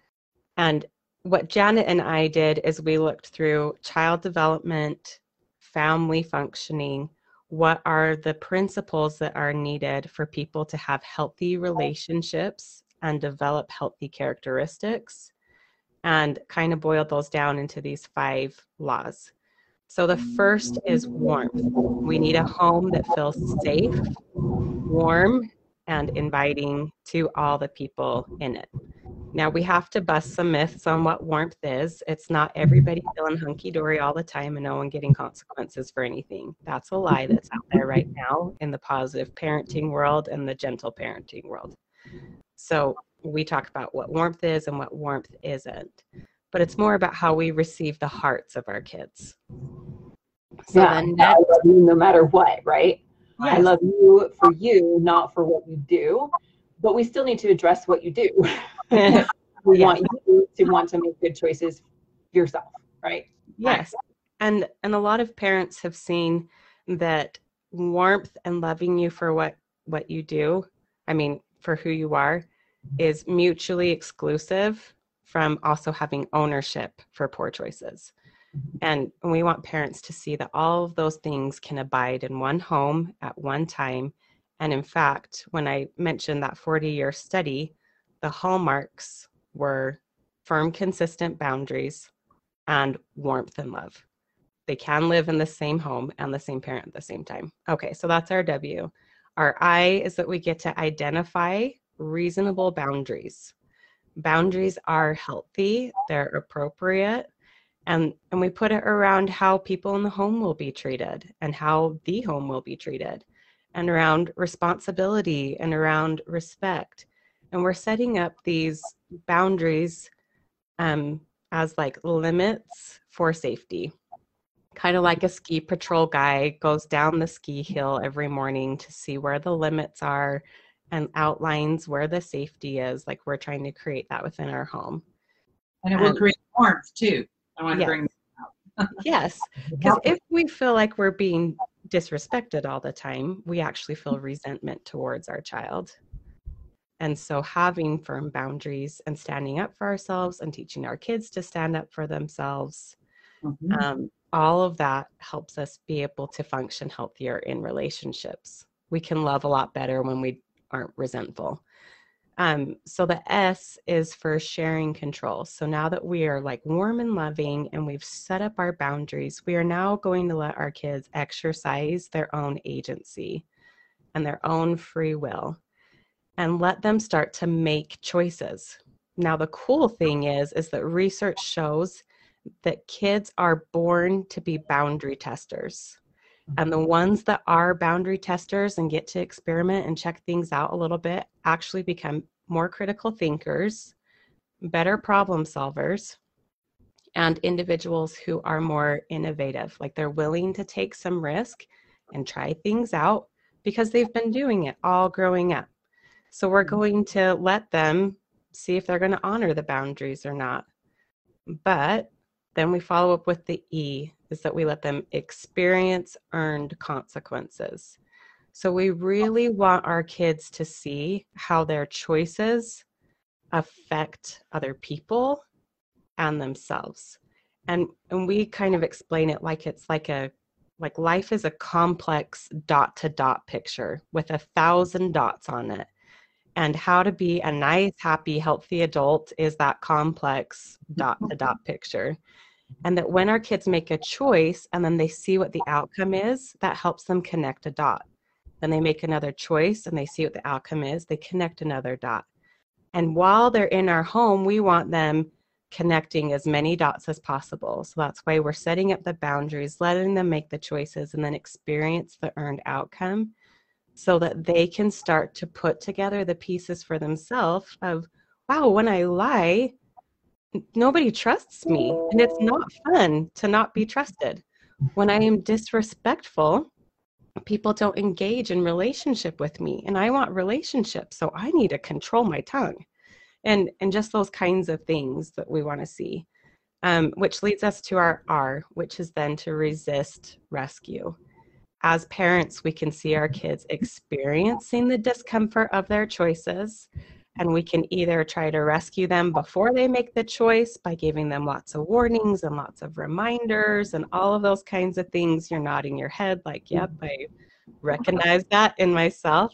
And what Janet and I did is we looked through child development, family functioning, what are the principles that are needed for people to have healthy relationships and develop healthy characteristics, and kind of boiled those down into these five laws. So the first is warmth. We need a home that feels safe, warm, and inviting to all the people in it. Now, we have to bust some myths on what warmth is. It's not everybody feeling hunky-dory all the time and no one getting consequences for anything. That's a lie that's out there right now in the positive parenting world and the gentle parenting world. So we talk about what warmth is and what warmth isn't. But it's more about how we receive the hearts of our kids. So yeah, then I love you no matter what, right? Yes. I love you for you, not for what you do. But we still need to address what you do. We Yeah. want you to want to make good choices yourself, right? Yes. And and a lot of parents have seen that warmth and loving you for what what you do, I mean, for who you are, is mutually exclusive from also having ownership for poor choices. And we want parents to see that all of those things can abide in one home at one time. And in fact, when I mentioned that forty-year study, the hallmarks were firm, consistent boundaries and warmth and love. They can live in the same home and the same parent at the same time. Okay, so that's our W. Our I is that we get to identify reasonable boundaries. Boundaries are healthy, they're appropriate, and, and we put it around how people in the home will be treated and how the home will be treated, and around responsibility and around respect. And we're setting up these boundaries um, as like limits for safety. Kind of like a ski patrol guy goes down the ski hill every morning to see where the limits are and outlines where the safety is. Like we're trying to create that within our home. And it will Um, create warmth too. I want to yes. bring that up. Yes, because if we feel like we're being disrespected all the time, we actually feel resentment towards our child. And so having firm boundaries and standing up for ourselves and teaching our kids to stand up for themselves, Mhm. um, all of that helps us be able to function healthier in relationships. We can love a lot better when we aren't resentful. Um, so the S is for sharing control. So now that we are like warm and loving and we've set up our boundaries, we are now going to let our kids exercise their own agency and their own free will and let them start to make choices. Now, the cool thing is, is that research shows that kids are born to be boundary testers. And the ones that are boundary testers and get to experiment and check things out a little bit actually become more critical thinkers, better problem solvers, and individuals who are more innovative. Like they're willing to take some risk and try things out because they've been doing it all growing up. So we're going to let them see if they're going to honor the boundaries or not. But then we follow up with the E, is that we let them experience earned consequences. So we really want our kids to see how their choices affect other people and themselves. And, and we kind of explain it like it's like a, like life is a complex dot to dot picture with a thousand dots on it. And how to be a nice, happy, healthy adult is that complex dot to dot picture. And that when our kids make a choice and then they see what the outcome is, that helps them connect a dot. Then they make another choice and they see what the outcome is, they connect another dot. And while they're in our home, we want them connecting as many dots as possible. So that's why we're setting up the boundaries, letting them make the choices and then experience the earned outcome so that they can start to put together the pieces for themselves of, wow, when I lie, nobody trusts me. And it's not fun to not be trusted. When I am disrespectful, people don't engage in relationship with me. And I want relationships, so I need to control my tongue. And, and just those kinds of things that we want to see. Um, which leads us to our R, which is then to resist rescue. As parents, we can see our kids experiencing the discomfort of their choices, and we can either try to rescue them before they make the choice by giving them lots of warnings and lots of reminders and all of those kinds of things. You're nodding your head like, yep, I recognize that in myself.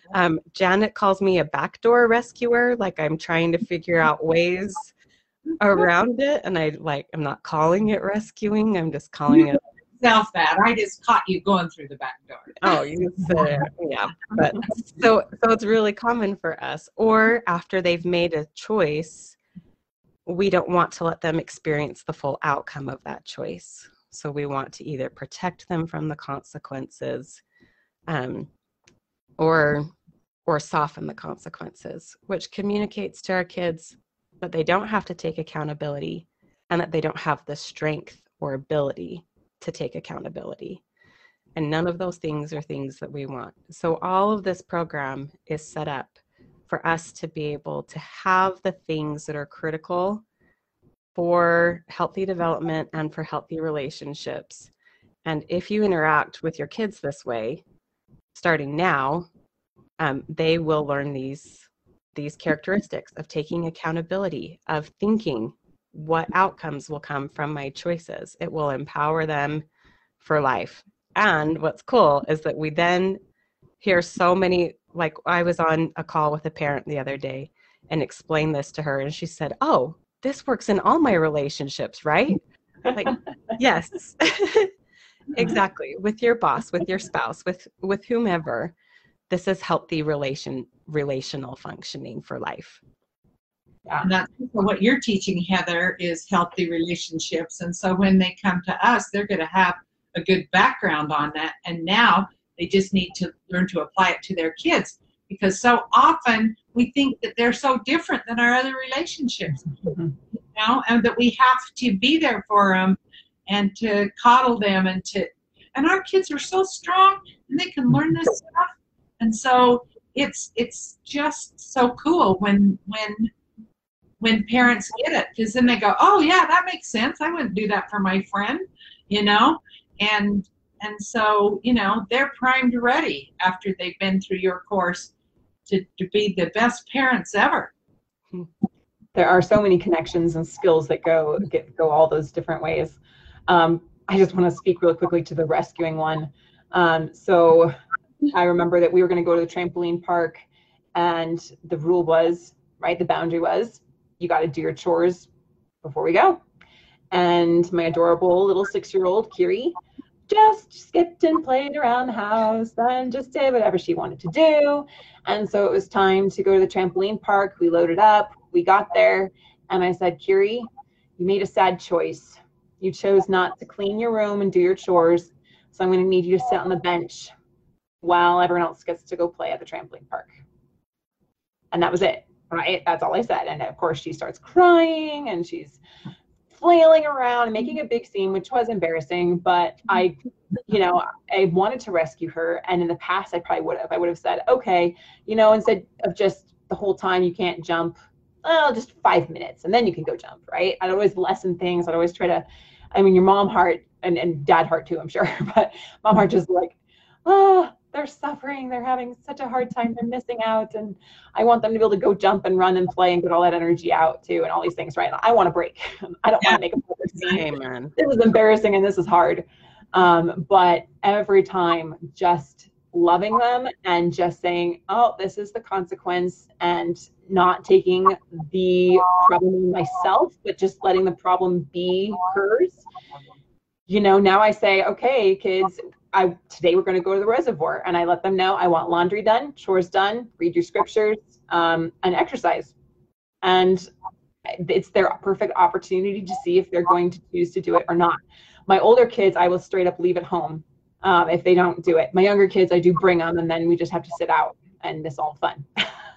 Um, Janet calls me a backdoor rescuer, like I'm trying to figure out ways around it. And I like, I'm not calling it rescuing. I'm just calling it. Self that. I just caught you going through the back door. Oh, you said it. Yeah. But so, so it's really common for us. Or after they've made a choice, we don't want to let them experience the full outcome of that choice. So we want to either protect them from the consequences, um, or or soften the consequences, which communicates to our kids that they don't have to take accountability and that they don't have the strength or ability to take accountability. And none of those things are things that we want. So all of this program is set up for us to be able to have the things that are critical for healthy development and for healthy relationships. And if you interact with your kids this way, starting now, um, they will learn these, these characteristics of taking accountability, of thinking what outcomes will come from my choices. It will empower them for life. And what's cool is that we then hear so many, like I was on a call with a parent the other day and explained this to her, and she said, oh, this works in all my relationships, right? Like, yes, exactly. With your boss, with your spouse, with, with whomever, this is healthy relation, relational functioning for life. Yeah. And that's what you're teaching, Heather, is healthy relationships. And so when they come to us, they're going to have a good background on that. And now they just need to learn to apply it to their kids, because so often we think that they're so different than our other relationships, mm-hmm. you know, and that we have to be there for them and to coddle them, and to, and our kids are so strong and they can learn this stuff. And so it's, it's just so cool when, when, when parents get it, because then they go, oh yeah, that makes sense. I wouldn't do that for my friend, you know? And, and so, you know, they're primed ready after they've been through your course to, to be the best parents ever. There are so many connections and skills that go, get, go all those different ways. Um, I just want to speak really quickly to the rescuing one. Um, so I remember that we were going to go to the trampoline park, and the rule was, right, the boundary was, you got to do your chores before we go. And my adorable little six-year-old Kiri just skipped and played around the house and just did whatever she wanted to do. And so it was time to go to the trampoline park. We loaded up, we got there, and I said, Kiri, you made a sad choice. You chose not to clean your room and do your chores, so I'm going to need you to sit on the bench while everyone else gets to go play at the trampoline park. And that was it, right? That's all I said. And of course she starts crying and she's flailing around and making a big scene, which was embarrassing, but I, you know, I wanted to rescue her. And in the past, I probably would have, I would have said, okay, you know, instead of just the whole time you can't jump, well, just five minutes and then you can go jump, right? I'd always lessen things. I'd always try to, I mean, your mom heart and, and dad heart too, I'm sure, but mom heart just like, oh, they're suffering. They're having such a hard time. They're missing out. And I want them to be able to go jump and run and play and get all that energy out too, and all these things, right? I want to break. I don't yeah. want to make a public scene. Amen. This is embarrassing and this is hard. Um, but every time just loving them and just saying, oh, this is the consequence, and not taking the problem myself, but just letting the problem be hers. You know, now I say, okay, kids, I, today we're going to go to the reservoir, and I let them know I want laundry done, chores done, read your scriptures, um, and exercise. And it's their perfect opportunity to see if they're going to choose to do it or not. My older kids, I will straight up leave at home um, if they don't do it. My younger kids, I do bring them, and then we just have to sit out, and it's all fun.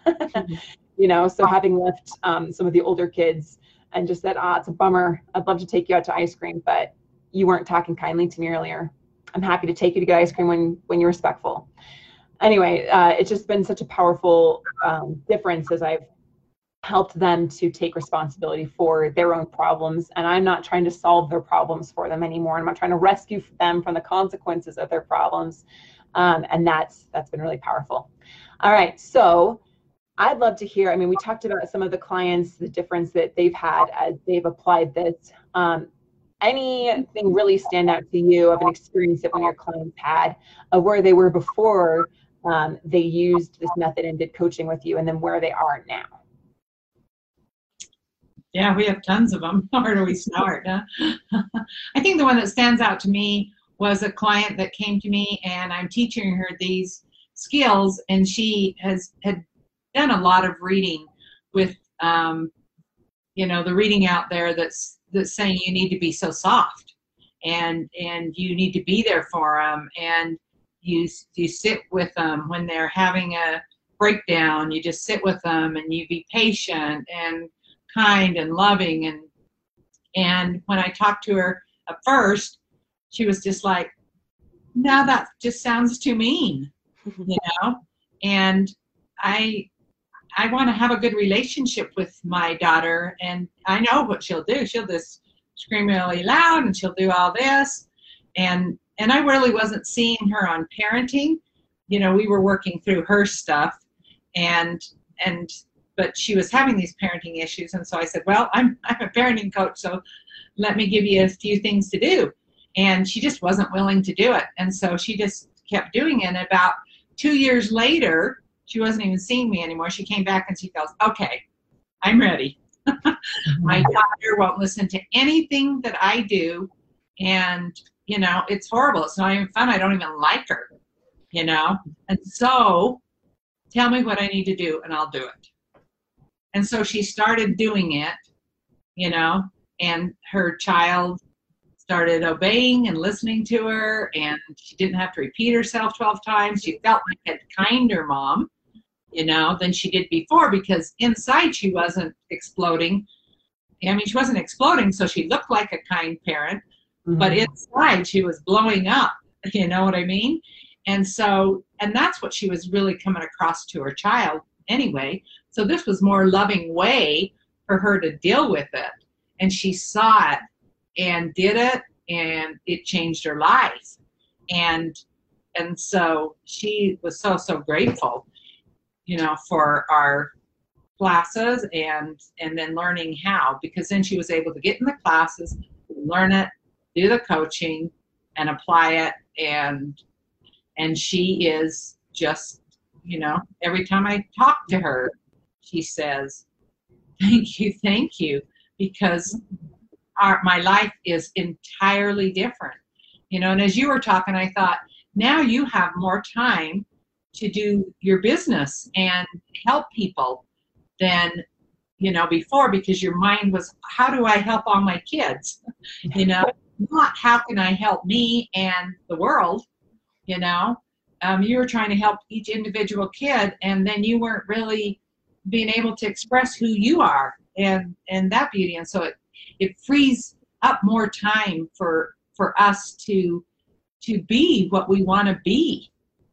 You know, so having left um, some of the older kids and just said, ah, it's a bummer. I'd love to take you out to ice cream, but you weren't talking kindly to me earlier. I'm happy to take you to get ice cream when, when you're respectful. Anyway, uh, it's just been such a powerful um, difference as I've helped them to take responsibility for their own problems. And I'm not trying to solve their problems for them anymore. I'm not trying to rescue them from the consequences of their problems. Um, and that's, that's been really powerful. All right. So I'd love to hear, I mean, we talked about some of the clients, the difference that they've had as they've applied this. Um, anything really stand out to you of an experience that one of your clients had of where they were before um, they used this method and did coaching with you, and then where they are now? Yeah, we have tons of them. Where do we start? Huh? I think the one that stands out to me was a client that came to me, and I'm teaching her these skills, and she has had done a lot of reading with, um, you know, the reading out there that's that's saying you need to be so soft, and and you need to be there for them, and you you sit with them when they're having a breakdown. You just sit with them, and you be patient and kind and loving. And and when I talked to her at first, she was just like, no, that just sounds too mean, you know. And I I want to have a good relationship with my daughter, and I know what she'll do. She'll just scream really loud, and she'll do all this, and and I really wasn't seeing her on parenting. You know, we were working through her stuff, and and but she was having these parenting issues, and so I said, well, I'm I'm a parenting coach, so let me give you a few things to do. And she just wasn't willing to do it, and so she just kept doing it. And about two years later, she wasn't even seeing me anymore. She came back and she goes, okay, I'm ready. My daughter won't listen to anything that I do, and you know, it's horrible. It's not even fun. I don't even like her, you know. And so tell me what I need to do, and I'll do it. And so she started doing it, you know, and her child started obeying and listening to her, and she didn't have to repeat herself twelve times. She felt like a kinder mom, you know, than she did before, because inside she wasn't exploding. I mean, she wasn't exploding, so she looked like a kind parent, mm-hmm. but inside she was blowing up, you know what I mean? And so, and that's what she was really coming across to her child anyway. So this was more loving way for her to deal with it. And she saw it and did it, and it changed her life. And and so she was so, so grateful, you know, for our classes, and and then learning how, because then she was able to get in the classes, learn it, do the coaching, and apply it. And and she is just, you know, every time I talk to her, she says, thank you, thank you, because our, my life is entirely different, you know. And as you were talking, I thought, now you have more time to do your business and help people than, you know, before, because your mind was, how do I help all my kids? You know, not how can I help me and the world, you know. Um, you were trying to help each individual kid, and then you weren't really being able to express who you are and, and that beauty. And so it, it frees up more time for for us to to be what we want to be.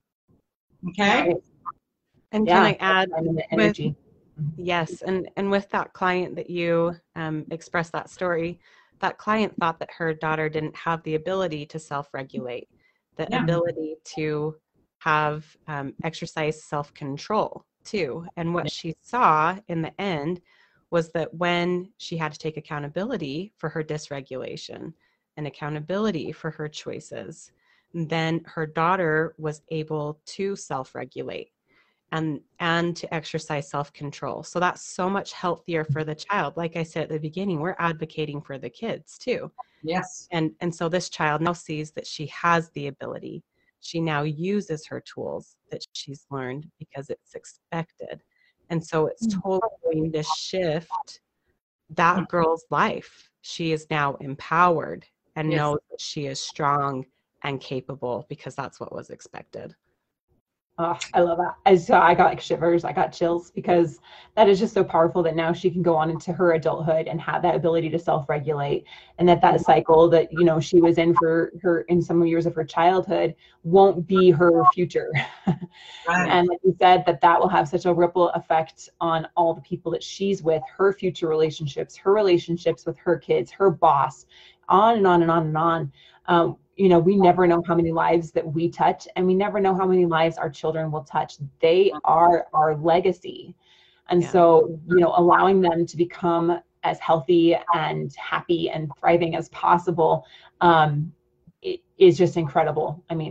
Okay. And yeah, can I add with, energy? yes, and and with that client that you um, expressed that story, that client thought that her daughter didn't have the ability to self-regulate, the Yeah. ability to have um, exercise self-control too. And what she saw in the end was that when she had to take accountability for her dysregulation and accountability for her choices, then her daughter was able to self-regulate and and to exercise self-control. So that's so much healthier for the child. Like I said at the beginning, we're advocating for the kids too. Yes. And and so this child now sees that she has the ability. She now uses her tools that she's learned because it's expected. And so it's totally going to shift that girl's life. She is now empowered and Yes. knows that she is strong and capable because that's what was expected. Oh, I love that. I so I got like shivers, I got chills, because that is just so powerful that now she can go on into her adulthood and have that ability to self-regulate, and that that cycle that, you know, she was in for her in some years of her childhood won't be her future. Right. And like you said, that that will have such a ripple effect on all the people that she's with, her future relationships, her relationships with her kids, her boss, on and on and on and on. Um, you know, we never know how many lives that we touch, and we never know how many lives our children will touch. They are our legacy. And Yeah. so, you know, allowing them to become as healthy and happy and thriving as possible um, it is just incredible. I mean,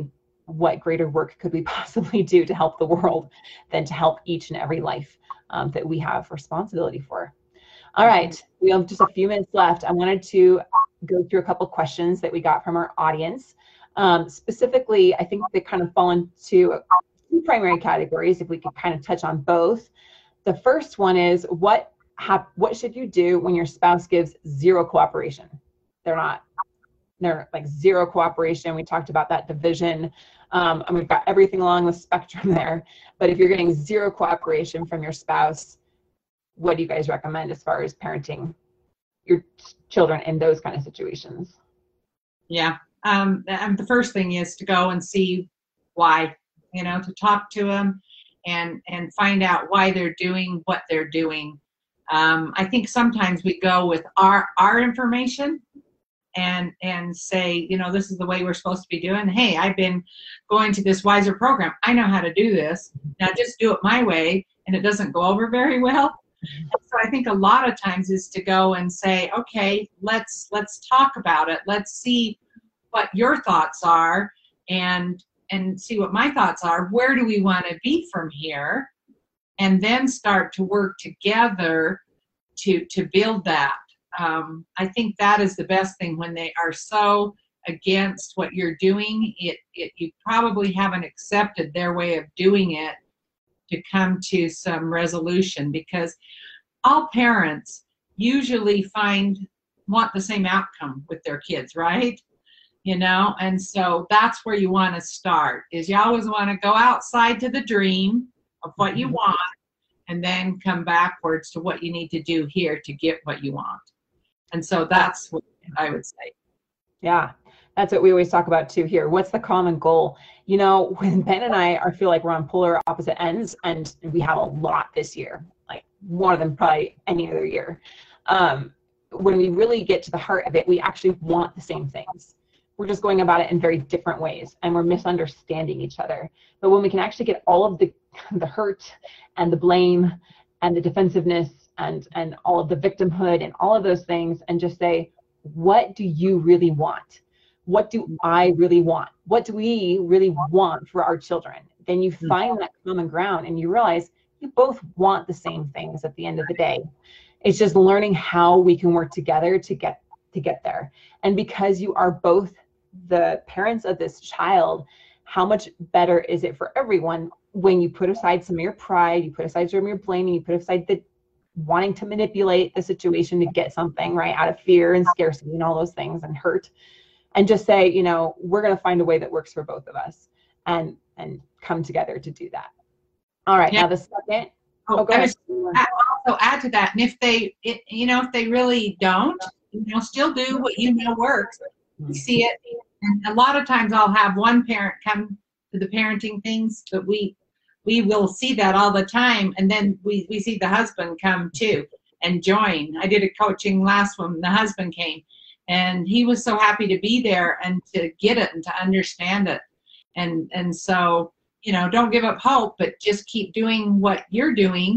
what greater work could we possibly do to help the world than to help each and every life um, that we have responsibility for. All right, we have just a few minutes left. I wanted to go through a couple questions that we got from our audience. Um, specifically, I think they kind of fall into two primary categories, if we could kind of touch on both. The first one is, what hap- what should you do when your spouse gives zero cooperation? They're not, they're like zero cooperation. We talked about that division, um, and we've got everything along the spectrum there. But if you're getting zero cooperation from your spouse, what do you guys recommend as far as parenting your children in those kind of situations? Yeah. Um, and the first thing is to go and see why, you know, to talk to them and, and find out why they're doing what they're doing. Um, I think sometimes we go with our, our information and, and say, you know, this is the way we're supposed to be doing. Hey, I've been going to this Wiser program. I know how to do this. Now just do it my way. And it doesn't go over very well. So I think a lot of times is to go and say, okay, let's let's talk about it. Let's see what your thoughts are and and see what my thoughts are. Where do we want to be from here? And then start to work together to to build that. Um, I think that is the best thing when they are so against what you're doing. It, it you probably haven't accepted their way of doing it to come to some resolution, because all parents usually find want the same outcome with their kids, right? You know, and so that's where you want to start, is you always want to go outside to the dream of what you want and then come backwards to what you need to do here to get what you want. And so that's what I would say. Yeah. That's what we always talk about too here. What's the common goal? You know, when Ben and I are feel like we're on polar opposite ends, and we have a lot this year, like more than probably any other year. Um, when we really get to the heart of it, we actually want the same things. We're just going about it in very different ways, and we're misunderstanding each other. But when we can actually get all of the the hurt and the blame and the defensiveness and and all of the victimhood and all of those things, and just say, what do you really want? What do I really want? What do we really want for our children? Then you find that common ground and you realize you both want the same things at the end of the day. It's just learning how we can work together to get to get there. And because you are both the parents of this child, how much better is it for everyone when you put aside some of your pride, you put aside some of your blaming, you put aside the wanting to manipulate the situation to get something, right, out of fear and scarcity and all those things and hurt. And just say, you know, we're going to find a way that works for both of us, and and come together to do that. All right. Yeah. Now the second. Oh, oh go ahead. Also add to that, and if they, it, you know, if they really don't, you know, still do what you know works. You see it, and a lot of times I'll have one parent come to the parenting things, but we we will see that all the time, and then we we see the husband come too and join. I did a coaching last one. The husband came. And he was so happy to be there and to get it and to understand it. And and so, you know, don't give up hope, but just keep doing what you're doing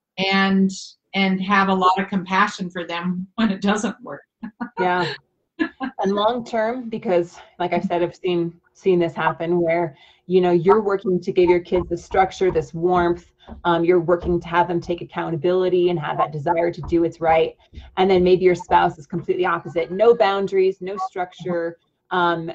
and and have a lot of compassion for them when it doesn't work. Yeah. And long term, because like I said, I've seen seen this happen where, you know, you're working to give your kids the structure, this warmth. Um, you're working to have them take accountability and have that desire to do what's right. And then maybe your spouse is completely opposite. No boundaries, no structure, um,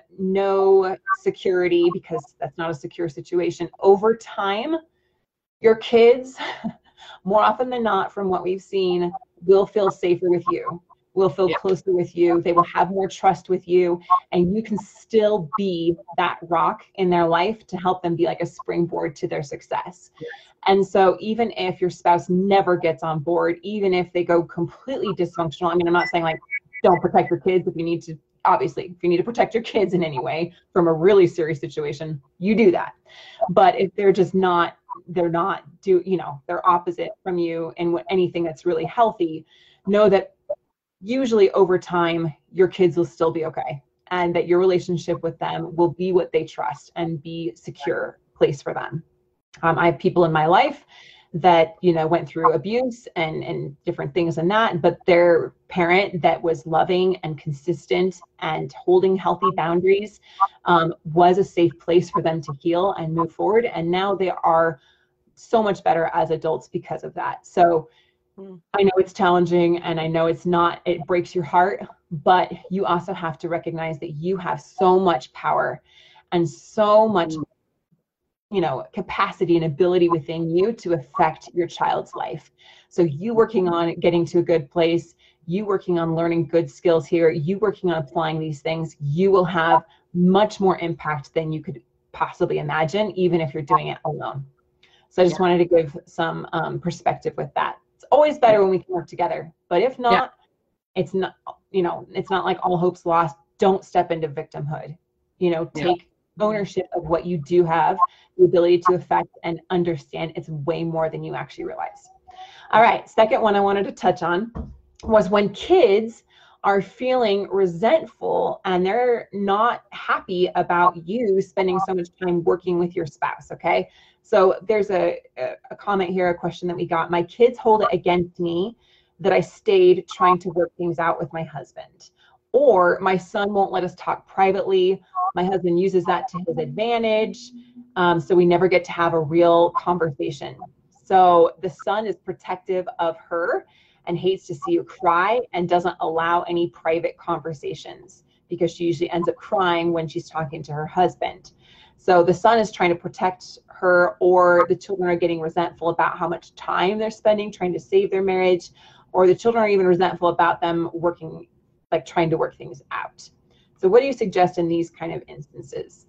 no security, because that's not a secure situation. Over time, your kids, more often than not, from what we've seen, will feel safer with you, will feel Yeah. closer with you. They will have more trust with you, and you can still be that rock in their life to help them be like a springboard to their success. And so even if your spouse never gets on board, even if they go completely dysfunctional, I mean, I'm not saying like, don't protect your kids. If you need to, obviously, if you need to protect your kids in any way from a really serious situation, you do that. But if they're just not, they're not do, you know, they're opposite from you in what, anything that's really healthy, know that usually over time, your kids will still be okay. And that your relationship with them will be what they trust and be secure place for them. Um, I have people in my life that, you know, went through abuse and, and different things and that, but their parent that was loving and consistent and holding healthy boundaries um, was a safe place for them to heal and move forward. And now they are so much better as adults because of that. So mm. I know it's challenging, and I know it's not, it breaks your heart, but you also have to recognize that you have so much power and so much mm. you know, capacity and ability within you to affect your child's life. So you working on getting to a good place, you working on learning good skills here, you working on applying these things, you will have much more impact than you could possibly imagine, even if you're doing it alone. So I just yeah. wanted to give some um, perspective with that. It's always better when we can work together, but if not, yeah. it's not, you know, it's not like all hope's lost. Don't step into victimhood, you know, take yeah. ownership of what you do have the ability to affect and understand. It's way more than you actually realize. All right, second one I wanted to touch on was when kids are feeling resentful and they're not happy about you spending so much time working with your spouse, okay? So there's a, a comment here, a question that we got. My kids hold it against me that I stayed trying to work things out with my husband. Or my son won't let us talk privately. My husband uses that to his advantage. Um, so we never get to have a real conversation. So the son is protective of her and hates to see you cry and doesn't allow any private conversations because she usually ends up crying when she's talking to her husband. So the son is trying to protect her, or the children are getting resentful about how much time they're spending trying to save their marriage, or the children are even resentful about them working, like trying to work things out. So what do you suggest in these kind of instances?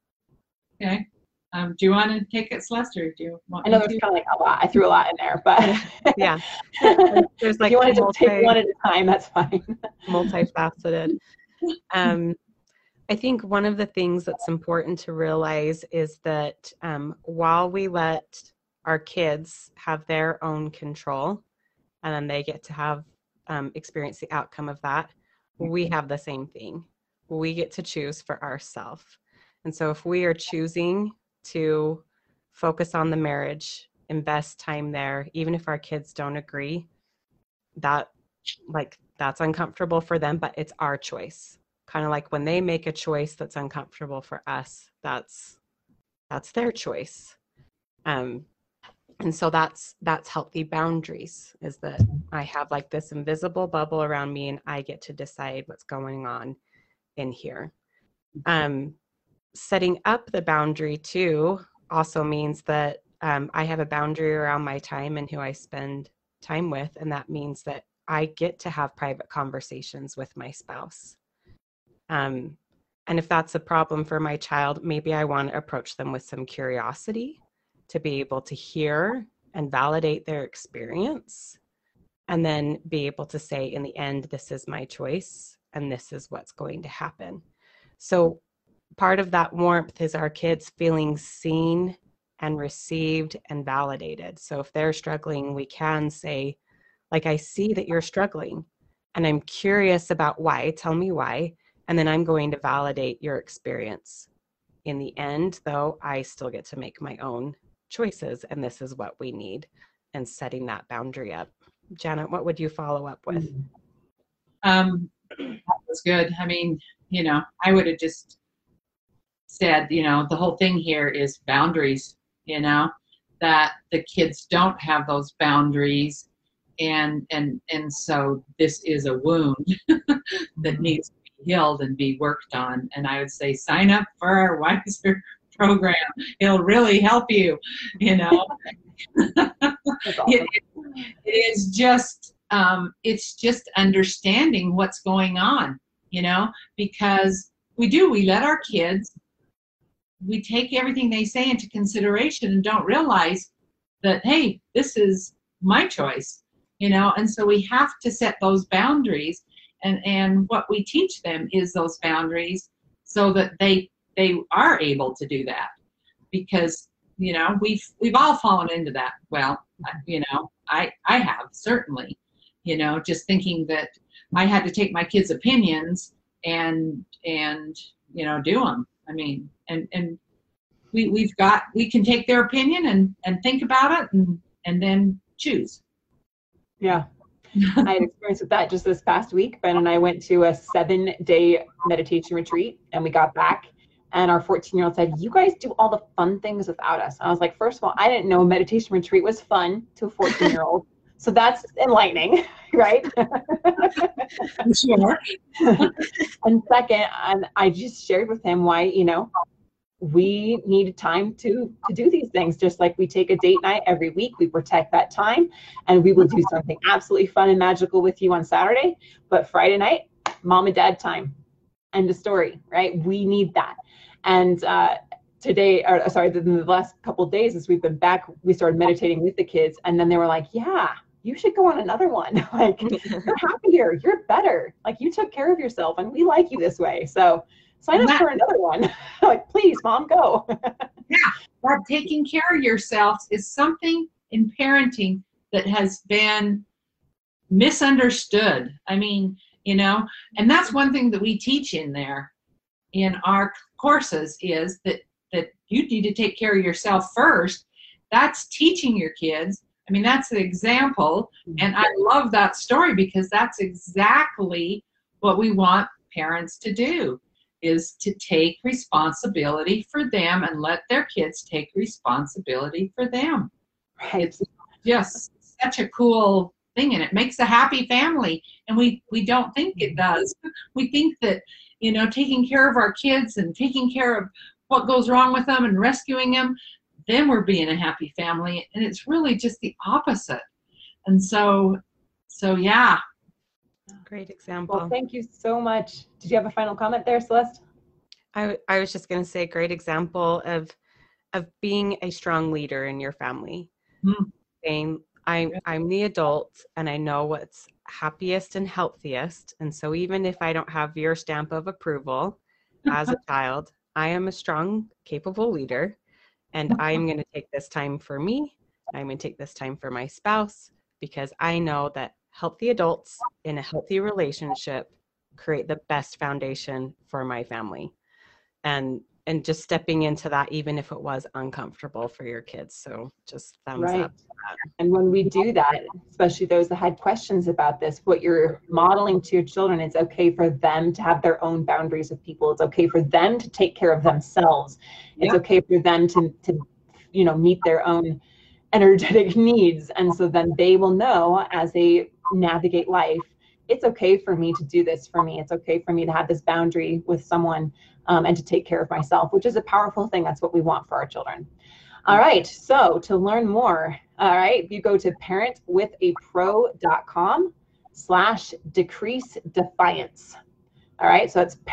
Okay. Um, do you want to take it, Celeste, or do you want I know there's kind of like a lot. I threw a lot in there, but yeah. There's like if you want to just take one at a time, that's fine. Multifaceted. Um, I think one of the things that's important to realize is that um, while we let our kids have their own control, and then they get to have um, experience the outcome of that, we have the same thing. We get to choose for ourselves. And so if we are choosing to focus on the marriage, invest time there, even if our kids don't agree, that like that's uncomfortable for them, but it's our choice. Kind of like when they make a choice that's uncomfortable for us, that's that's their choice. Um, and so that's that's healthy boundaries, is that I have like this invisible bubble around me and I get to decide what's going on in here. Um, setting up the boundary too also means that um, I have a boundary around my time and who I spend time with, and that means that I get to have private conversations with my spouse. Um, and if that's a problem for my child, maybe I want to approach them with some curiosity to be able to hear and validate their experience, and then be able to say, in the end, this is my choice and this is what's going to happen. So part of that warmth is our kids feeling seen and received and validated. So if they're struggling, we can say, like, I see that you're struggling and I'm curious about why. Tell me why. And then I'm going to validate your experience. In the end, though, I still get to make my own choices, and this is what we need, and setting that boundary up. Janet, what would you follow up with? Um, that was good. I mean, you know, I would have just said, you know, the whole thing here is boundaries, you know, that the kids don't have those boundaries. And, and, and so this is a wound that needs to be healed and be worked on. And I would say, sign up for our Wiser program. It'll really help you, you know. Awesome. it, it is just, um, it's just understanding what's going on, you know, because we do, we let our kids, we take everything they say into consideration and don't realize that, hey, this is my choice, you know, and so we have to set those boundaries, and, and what we teach them is those boundaries so that they they are able to do that, because, you know, we've we've all fallen into that. Well, you know, I I have, certainly, you know, just thinking that I had to take my kids' opinions and and you know, do them. I mean, and and we we've got we can take their opinion and and think about it and and then choose. Yeah. I had experience with that just this past week. Ben and I went to a seven day meditation retreat, and we got back and our fourteen year old said, you guys do all the fun things without us. And I was like, first of all, I didn't know a meditation retreat was fun to a fourteen year old. So that's enlightening, right? Sure. And second, and I just shared with him why, you know, we need time to to do these things. Just like we take a date night every week, we protect that time, and we will do something absolutely fun and magical with you on Saturday. But Friday night, mom and dad time. End of story, right? We need that. And uh, today, or sorry, the, the last couple of days as we've been back, we started meditating with the kids, and then they were like, yeah, you should go on another one. Like, you're happier, you're better. Like, you took care of yourself, and we like you this way. So sign up for another one. Like, please, mom, go. Yeah, but taking care of yourself is something in parenting that has been misunderstood. I mean, you know, and that's one thing that we teach in there in our courses is that, that you need to take care of yourself first. That's teaching your kids. I mean, that's the example. And I love that story because that's exactly what we want parents to do, is to take responsibility for them and let their kids take responsibility for them. Right. It's just such a cool thing, and it makes a happy family. And we, we don't think it does. We think that, you know, taking care of our kids and taking care of what goes wrong with them and rescuing them, then we're being a happy family. And it's really just the opposite. And so, so yeah. Great example. Well, thank you so much. Did you have a final comment there, Celeste? I, I was just going to say, great example of of being a strong leader in your family. Mm. Saying, I'm, I'm the adult and I know what's happiest and healthiest. And so even if I don't have your stamp of approval as a child, I am a strong, capable leader. And I'm going to take this time for me. I'm going to take this time for my spouse, because I know that healthy adults in a healthy relationship create the best foundation for my family. And and just stepping into that, even if it was uncomfortable for your kids. So just thumbs Right. up. And when we do that, especially those that had questions about this, what you're modeling to your children, it's okay for them to have their own boundaries with people. It's okay for them to take care of themselves. It's Yeah. okay for them to, to, you know, meet their own energetic needs. And so then they will know as they navigate life, it's okay for me to do this for me. It's okay for me to have this boundary with someone um, and to take care of myself, which is a powerful thing. That's what we want for our children. All right. So to learn more, all right, you go to parentwithapro.com slash decrease defiance. All right. So it's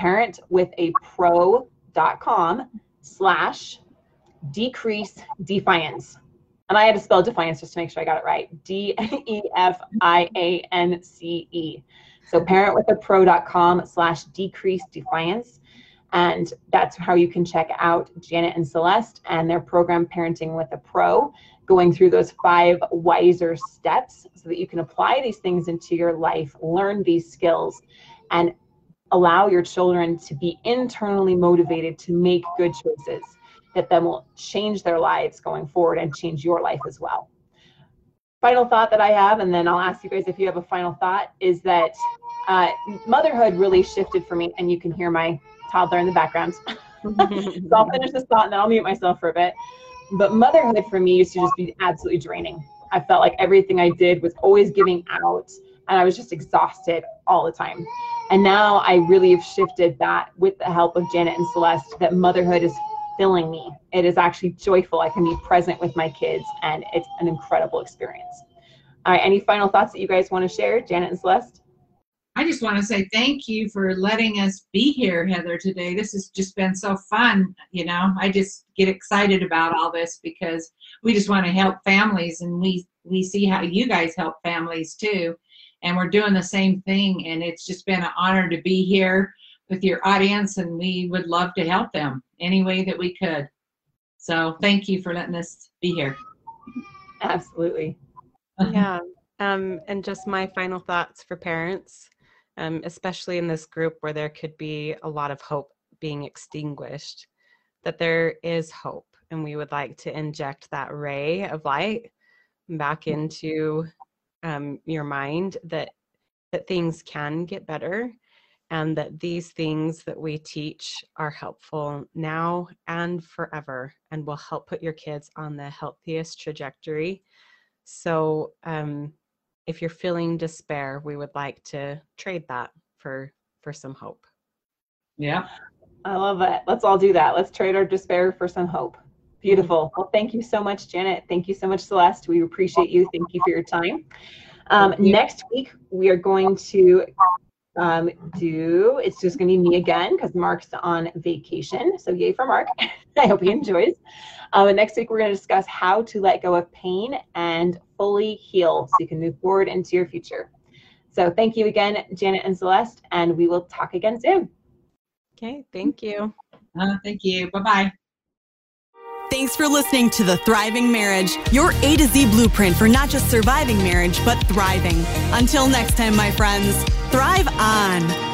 parentwithapro.com slash decrease defiance. And I had to spell defiance just to make sure I got it right. D E F I A N C E. So parentwithapro.com slash decrease defiance. And that's how you can check out Janet and Celeste and their program, Parenting with a Pro, going through those five wiser steps so that you can apply these things into your life, learn these skills, and allow your children to be internally motivated to make good choices that then will change their lives going forward and change your life as well. Final thought that I have, and then I'll ask you guys if you have a final thought, is that uh, motherhood really shifted for me, and you can hear my toddler in the background. So I'll finish this thought and then I'll mute myself for a bit. But motherhood for me used to just be absolutely draining. I felt like everything I did was always giving out, and I was just exhausted all the time. And now I really have shifted that with the help of Janet and Celeste, that motherhood is filling me. It is actually joyful. I can be present with my kids, and it's an incredible experience. All right, any final thoughts that you guys want to share, Janet and Celeste? I just want to say thank you for letting us be here, Heather, today. This has just been so fun. You know, I just get excited about all this because we just want to help families, and we, we see how you guys help families too. And we're doing the same thing. And it's just been an honor to be here with your audience, and we would love to help them any way that we could. So thank you for letting us be here. Absolutely. Yeah. Um, and just my final thoughts for parents, um, especially in this group where there could be a lot of hope being extinguished, that there is hope, and we would like to inject that ray of light back into um, your mind that that things can get better, and that these things that we teach are helpful now and forever, and will help put your kids on the healthiest trajectory. So um, if you're feeling despair, we would like to trade that for for some hope. Yeah. I love it. Let's all do that. Let's trade our despair for some hope. Beautiful. Well, thank you so much, Janet. Thank you so much, Celeste. We appreciate you. Thank you for your time. Um, next week, we are going to um, do, it's just going to be me again because Mark's on vacation. So yay for Mark. I hope he enjoys. Um, and next week, we're going to discuss how to let go of pain and fully heal so you can move forward into your future. So thank you again, Janet and Celeste, and we will talk again soon. Okay, thank you. Uh, thank you. Bye-bye. Thanks for listening to The Thriving Marriage, your A to Z blueprint for not just surviving marriage, but thriving. Until next time, my friends, thrive on.